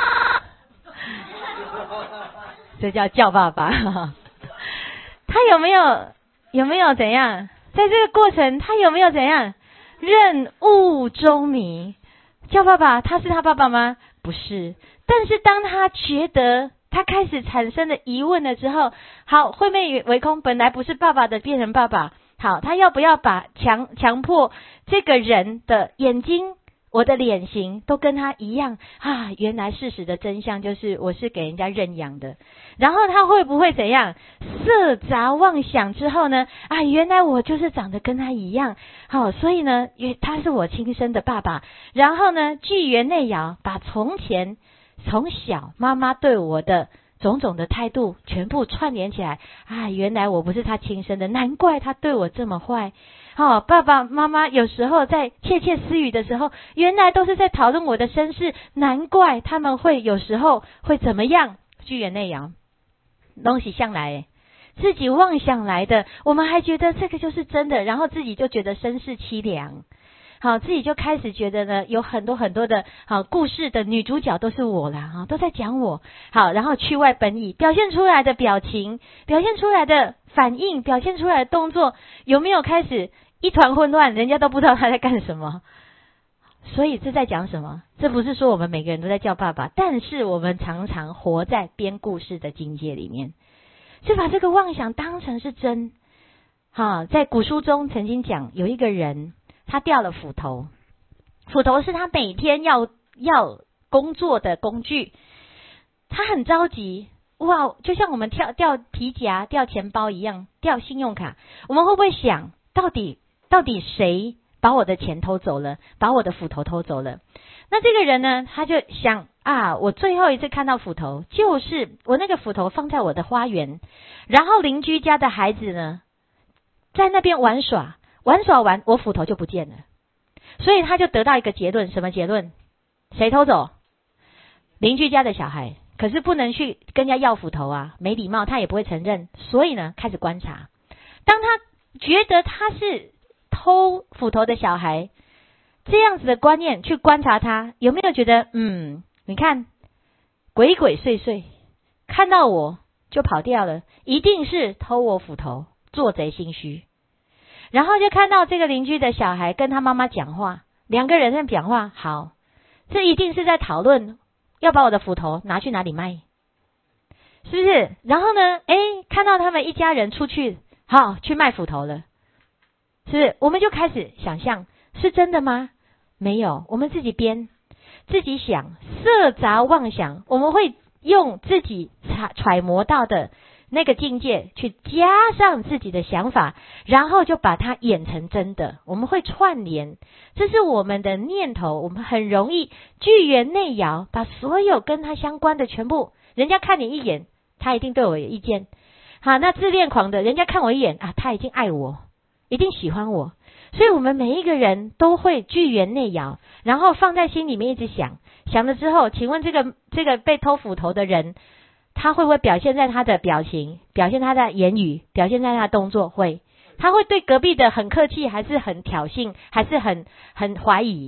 这叫爸爸。他有没有怎样？在这个过程，他有没有怎样？任务中迷。叫爸爸，他是他爸爸吗？不是。但是当他觉得他开始产生了疑问了之后，好，会妹围空本来不是爸爸的变成爸爸，好，他要不要把强迫这个人的眼睛，我的脸型都跟他一样啊？原来事实的真相就是我是给人家认养的。然后他会不会怎样色杂妄想之后呢？啊，原来我就是长得跟他一样，好，所以呢，他是我亲生的爸爸。然后呢，剧园内摇把从小妈妈对我的种种的态度全部串联起来啊，原来我不是他亲生的，难怪他对我这么坏。爸爸妈妈有时候在窃窃私语的时候，原来都是在讨论我的身世，难怪他们会有时候会怎么样。剧园内摇东西向来自己妄想来的，我们还觉得这个就是真的，然后自己就觉得身世凄凉。好，自己就开始觉得呢，有很多的好故事的女主角都是我啦，都在讲我。好，然后去外本意，表现出来的表情，表现出来的反应，表现出来的动作，有没有开始一团混乱？人家都不知道他在干什么。所以这在讲什么？这不是说我们每个人都在叫爸爸，但是我们常常活在编故事的境界里面，就把这个妄想当成是真。好，在古书中曾经讲，有一个人他掉了斧头，斧头是他每天要工作的工具，他很着急。哇，就像我们掉皮夹、掉钱包一样，掉信用卡，我们会不会想，到底谁把我的钱偷走了，把我的斧头偷走了？那这个人呢，他就想啊，我最后一次看到斧头，就是我那个斧头放在我的花园，然后邻居家的孩子呢，在那边玩耍完，我斧头就不见了。所以他就得到一个结论，什么结论？谁偷走？邻居家的小孩。可是不能去跟人家要斧头啊，没礼貌，他也不会承认。所以呢，开始观察。当他觉得他是偷斧头的小孩，这样子的观念去观察他，有没有觉得你看鬼鬼祟祟，看到我就跑掉了，一定是偷我斧头，做贼心虚。然后就看到这个邻居的小孩跟他妈妈讲话，两个人在讲话，好，这一定是在讨论要把我的斧头拿去哪里卖，是不是？然后呢，看到他们一家人出去，好，去卖斧头了，是不是？我们就开始想象，是真的吗？没有，我们自己编，自己想，色杂妄想，我们会用自己揣摩到的那个境界去加上自己的想法，然后就把它演成真的。我们会串联，这是我们的念头，我们很容易剧园内摇，把所有跟他相关的全部，人家看你一眼，他一定对我有意见。好，那自恋狂的，人家看我一眼啊，他已经爱我，一定喜欢我。所以我们每一个人都会剧园内摇，然后放在心里面一直想了之后，请问这个被偷斧头的人，他会不会表现在他的表情，表现他的言语，表现在他的动作？会。他会对隔壁的很客气，还是很挑衅，还是很怀疑？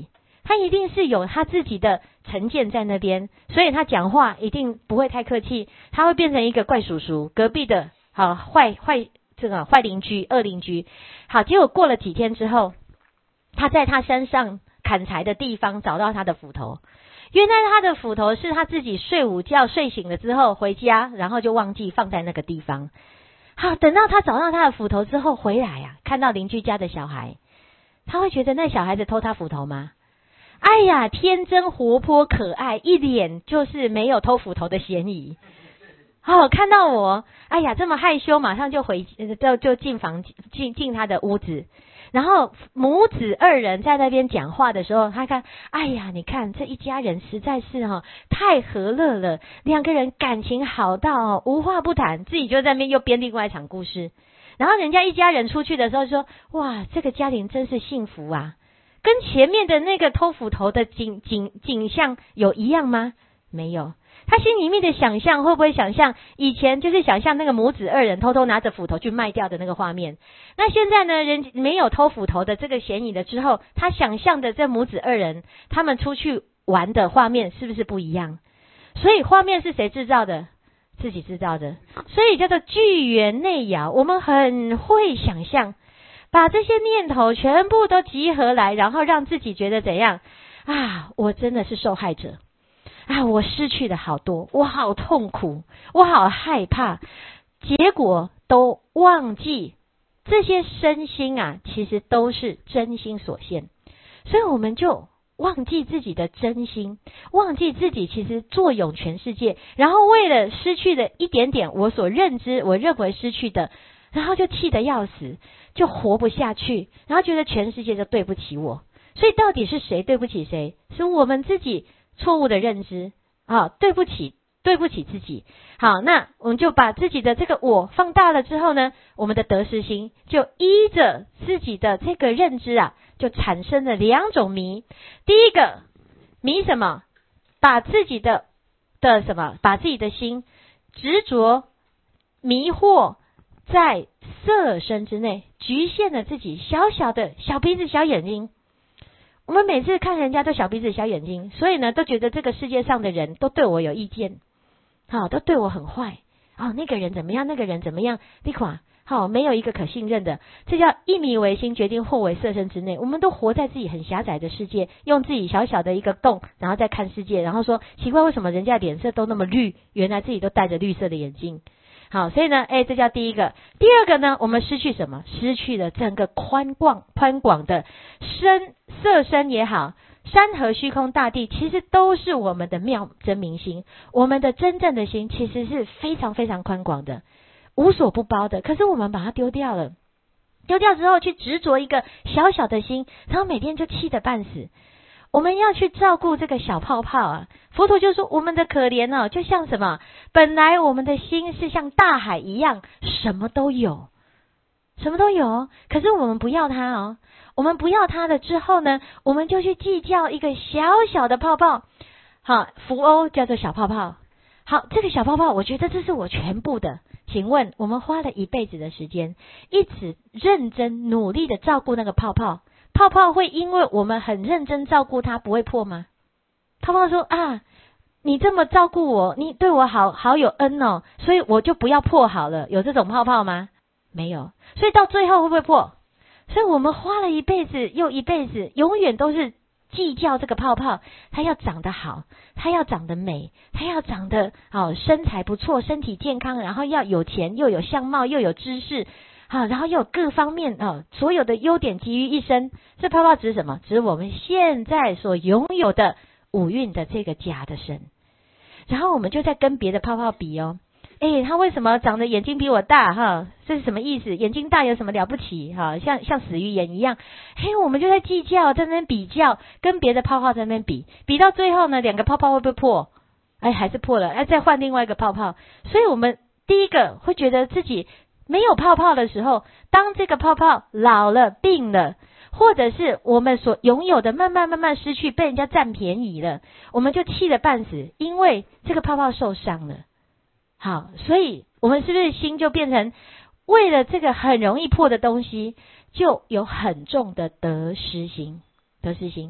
他一定是有他自己的成见在那边，所以他讲话一定不会太客气，他会变成一个怪叔叔，隔壁的坏邻居、恶邻居。好，结果过了几天之后，他在他山上砍柴的地方找到他的斧头。原来他的斧头是他自己睡午觉睡醒了之后回家，然后就忘记放在那个地方。好，等到他找到他的斧头之后回来啊，看到邻居家的小孩，他会觉得那小孩子偷他斧头吗？哎呀，天真活泼可爱，一脸就是没有偷斧头的嫌疑。好，看到我，哎呀，这么害羞，马上就就进他的屋子。然后母子二人在那边讲话的时候，他看，哎呀，你看这一家人实在是太和乐了，两个人感情好到无话不谈，自己就在那边又编另外一场故事。然后人家一家人出去的时候说，哇，这个家庭真是幸福啊，跟前面的那个偷斧头的景象有一样吗？没有。他心里面的想象会不会想象以前就是想象那个母子二人偷偷拿着斧头去卖掉的那个画面？那现在呢，人没有偷斧头的这个嫌疑了之后，他想象的这母子二人他们出去玩的画面是不是不一样？所以画面是谁制造的？自己制造的。所以叫做巨猿内摇，我们很会想象，把这些念头全部都集合来，然后让自己觉得怎样啊？我真的是受害者啊！我失去了好多，我好痛苦，我好害怕，结果都忘记这些身心啊，其实都是真心所现，所以我们就忘记自己的真心，忘记自己其实坐拥全世界，然后为了失去了一点点我所认知我认为失去的，然后就气得要死，就活不下去，然后觉得全世界都对不起我。所以到底是谁对不起谁？是我们自己错误的认知啊，对不起自己。好，那我们就把自己的这个我放大了之后呢，我们的得失心就依着自己的这个认知啊，就产生了两种迷。第一个迷什么？把自己的什么？把自己的心执着迷惑在色身之内，局限了自己小小的小鼻子小眼睛。我们每次看人家都小鼻子小眼睛，所以呢都觉得这个世界上的人都对我有意见，好，都对我很坏，那个人怎么样，那个人怎么样，你看好，没有一个可信任的，这叫一迷为心，决定惑为色身之内。我们都活在自己很狭窄的世界，用自己小小的一个洞，然后再看世界，然后说奇怪，为什么人家脸色都那么绿？原来自己都戴着绿色的眼镜。好，所以呢，这叫第一个。第二个呢，我们失去什么？失去了整个宽广的色身也好，山河虚空大地，其实都是我们的妙真明心。我们的真正的心其实是非常非常宽广的，无所不包的。可是我们把它丢掉了，丢掉之后去执着一个小小的心，然后每天就气得半死。我们要去照顾这个小泡泡啊，佛陀就说我们的可怜就像什么？本来我们的心是像大海一样，什么都有，可是我们不要它我们不要它了之后呢，我们就去计较一个小小的泡泡。好，福欧叫做小泡泡。好，这个小泡泡，我觉得这是我全部的。请问我们花了一辈子的时间，一直认真努力的照顾那个泡泡，泡泡会因为我们很认真照顾它不会破吗？泡泡说啊，你这么照顾我，你对我好有恩所以我就不要破好了。有这种泡泡吗？没有。所以到最后会不会破？所以我们花了一辈子又一辈子，永远都是计较这个泡泡，它要长得好，它要长得美，它要长得身材不错，身体健康，然后要有钱，又有相貌，又有知识，然后又有各方面所有的优点集于一身。这泡泡指什么？指我们现在所拥有的五蕴的这个假的身。然后我们就在跟别的泡泡比他为什么长得眼睛比我大这是什么意思？眼睛大有什么了不起像死鱼眼一样。我们就在计较，在那边比较，跟别的泡泡在那边比到最后呢，两个泡泡会不会破？还是破了，再换另外一个泡泡。所以我们第一个会觉得自己没有泡泡的时候，当这个泡泡老了病了，或者是我们所拥有的慢慢失去，被人家占便宜了，我们就气得半死，因为这个泡泡受伤了。好，所以我们是不是心就变成为了这个很容易破的东西，就有很重的得失心。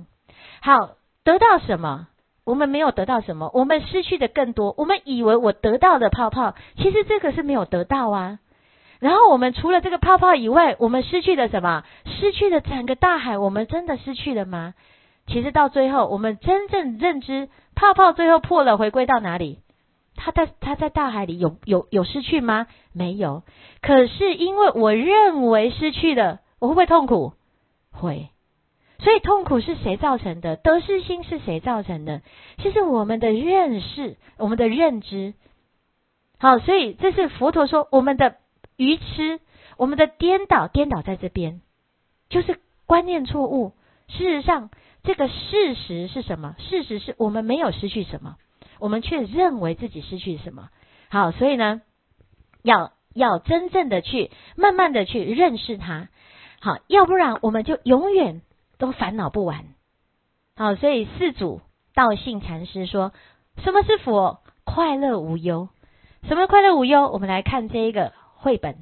好，得到什么？我们没有得到什么，我们失去的更多。我们以为我得到的泡泡，其实这个是没有得到啊。然后我们除了这个泡泡以外，我们失去了什么？失去了整个大海，我们真的失去了吗？其实到最后，我们真正认知，泡泡最后破了，回归到哪里？它在大海里有失去吗？没有。可是因为我认为失去了，我会不会痛苦？会。所以痛苦是谁造成的？得失心是谁造成的？就是我们的认识，我们的认知。好，所以这是佛陀说我们的愚痴，我们的颠倒在这边，就是观念错误。事实上，这个事实是什么？事实是我们没有失去什么，我们却认为自己失去什么。好，所以呢，要真正的去慢慢的去认识它。好，要不然我们就永远都烦恼不完。好，所以四祖道信禅师说，什么是佛？快乐无忧。什么快乐无忧？我们来看这一个绘本，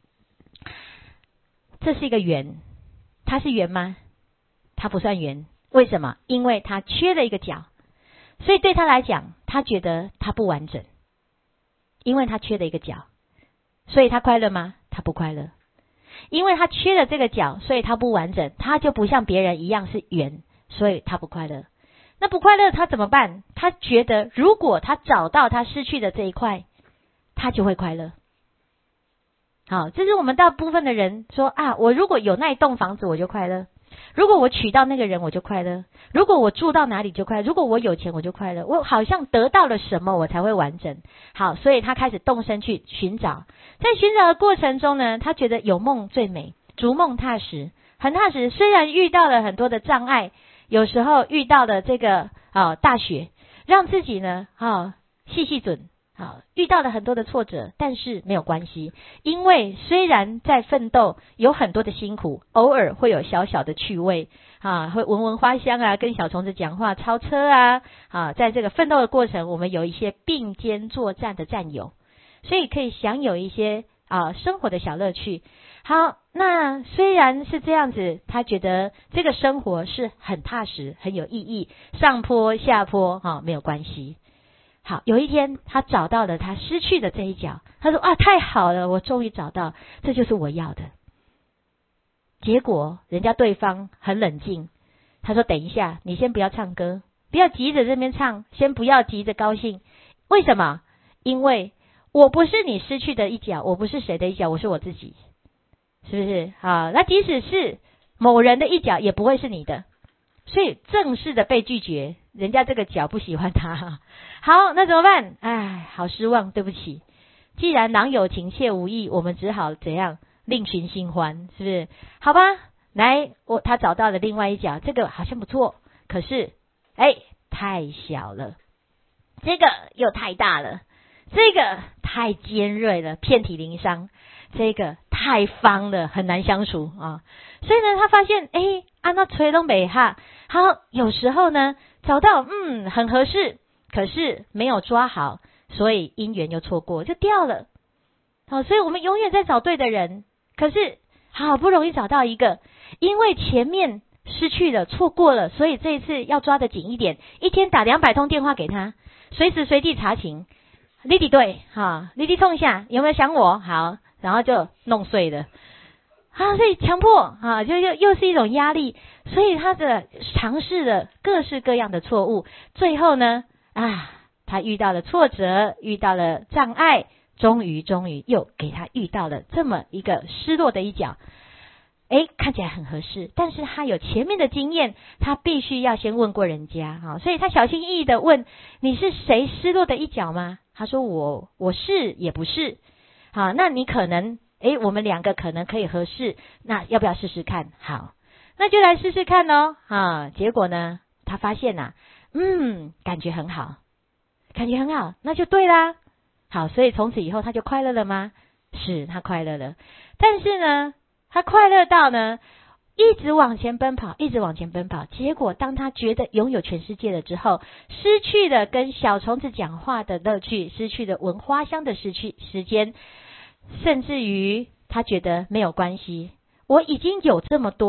这是一个圆，它是圆吗？它不算圆。为什么？因为它缺了一个角，所以对他来讲，他觉得它不完整，因为他缺了一个角，所以他快乐吗？他不快乐。因为他缺了这个角，所以他不完整，他就不像别人一样是圆，所以他不快乐。那不快乐他怎么办？他觉得如果他找到他失去的这一块，他就会快乐。好，这是我们大部分的人说啊，我如果有那一栋房子我就快乐，如果我娶到那个人我就快乐，如果我住到哪里就快乐，如果我有钱我就快乐，我好像得到了什么我才会完整。好，所以他开始动身去寻找。在寻找的过程中呢，他觉得有梦最美，逐梦踏实，很踏实。虽然遇到了很多的障碍，有时候遇到了这个大雪，让自己呢细准。好，遇到了很多的挫折，但是没有关系，因为虽然在奋斗有很多的辛苦，偶尔会有小小的趣味会闻闻花香啊，跟小虫子讲话，超车在这个奋斗的过程，我们有一些并肩作战的战友，所以可以享有一些生活的小乐趣。好，那虽然是这样子，他觉得这个生活是很踏实，很有意义，上坡下坡没有关系。好，有一天他找到了他失去的这一角，他说太好了，我终于找到，这就是我要的。结果人家对方很冷静，他说等一下，你先不要唱歌，不要急着这边唱，先不要急着高兴。为什么？因为我不是你失去的一角，我不是谁的一角，我是我自己，是不是？好，那即使是某人的一角也不会是你的，所以正式的被拒绝，人家这个角不喜欢他。好，那怎么办？好失望，对不起。既然郎有情妾无意，我们只好怎样？另寻新欢，是不是？好吧，来，他找到了另外一角，这个好像不错，可是太小了，这个又太大了，这个太尖锐了，遍体鳞伤，这个太方了，很难相处啊。所以呢，他发现那吹东北哈，好，有时候呢找到很合适，可是没有抓好，所以姻缘又错过，就掉了。好，所以我们永远在找对的人，可是好不容易找到一个，因为前面失去了，错过了，所以这一次要抓得紧一点，一天打200通电话给他，随时随地查情。丽丽对，丽丽冲一下，有没有想我？好，然后就弄碎了。所以强迫就又是一种压力，所以他的尝试了各式各样的错误，最后呢他遇到了挫折，遇到了障碍，终于又给他遇到了这么一个失落的一角。看起来很合适，但是他有前面的经验，他必须要先问过人家所以他小心翼翼的问，你是谁失落的一角吗？他说我是也不是。好，那你可能我们两个可能可以合适，那要不要试试看？好，那就来试试看哦。结果呢，他发现感觉很好，那就对啦。好，所以从此以后他就快乐了吗？是，他快乐了。但是呢，他快乐到呢，一直往前奔跑，结果当他觉得拥有全世界了之后，失去了跟小虫子讲话的乐趣，失去了闻花香的时间，甚至于他觉得没有关系，我已经有这么多了，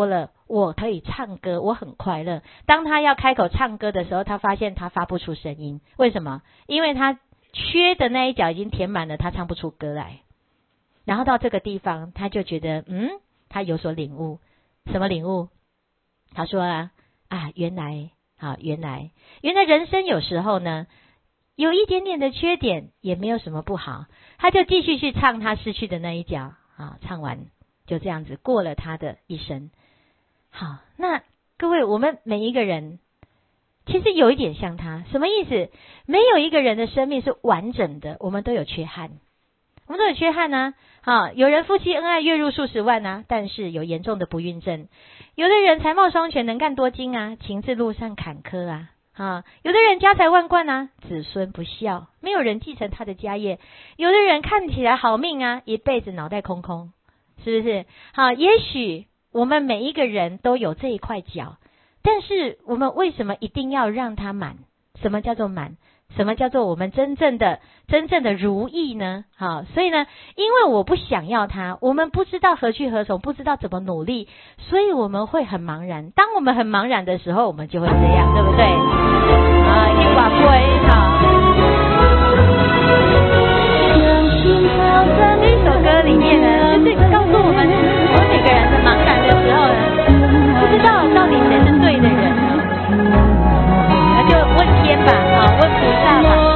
我可以唱歌，我很快乐。当他要开口唱歌的时候，他发现他发不出声音，为什么？因为他缺的那一角已经填满了，他唱不出歌来。然后到这个地方，他就觉得他有所领悟。什么领悟？他说原来人生有时候呢，有一点点的缺点也没有什么不好。他就继续去唱他失去的那一角唱完就这样子过了他的一生。好，那各位，我们每一个人其实有一点像他，什么意思？没有一个人的生命是完整的，我们都有缺憾。我们都有缺憾有人夫妻恩爱月入数十万但是有严重的不孕症。有的人才貌双全，能干多金情字路上坎坷有的人家财万贯子孙不孝，没有人继承他的家业。有的人看起来好命一辈子脑袋空空，是不是？也许我们每一个人都有这一块角，但是我们为什么一定要让它满？什么叫做满？什么叫做我们真正的如意呢？所以呢，因为我不想要它，我们不知道何去何从，不知道怎么努力，所以我们会很茫然。当我们很茫然的时候，我们就会这样，对不对？一瓦龟这一首歌里面呢，就是告诉我们每个人的茫然的时候呢，不知道到底谁是对的人呢，就问天吧，问菩萨吧。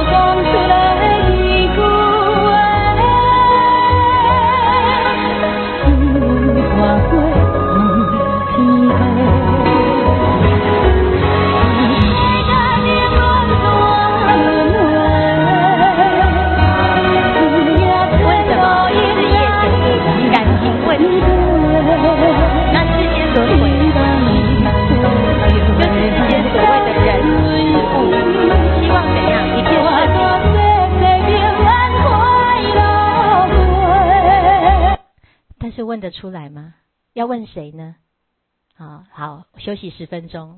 问得出来吗？要问谁呢？好，休息10分钟。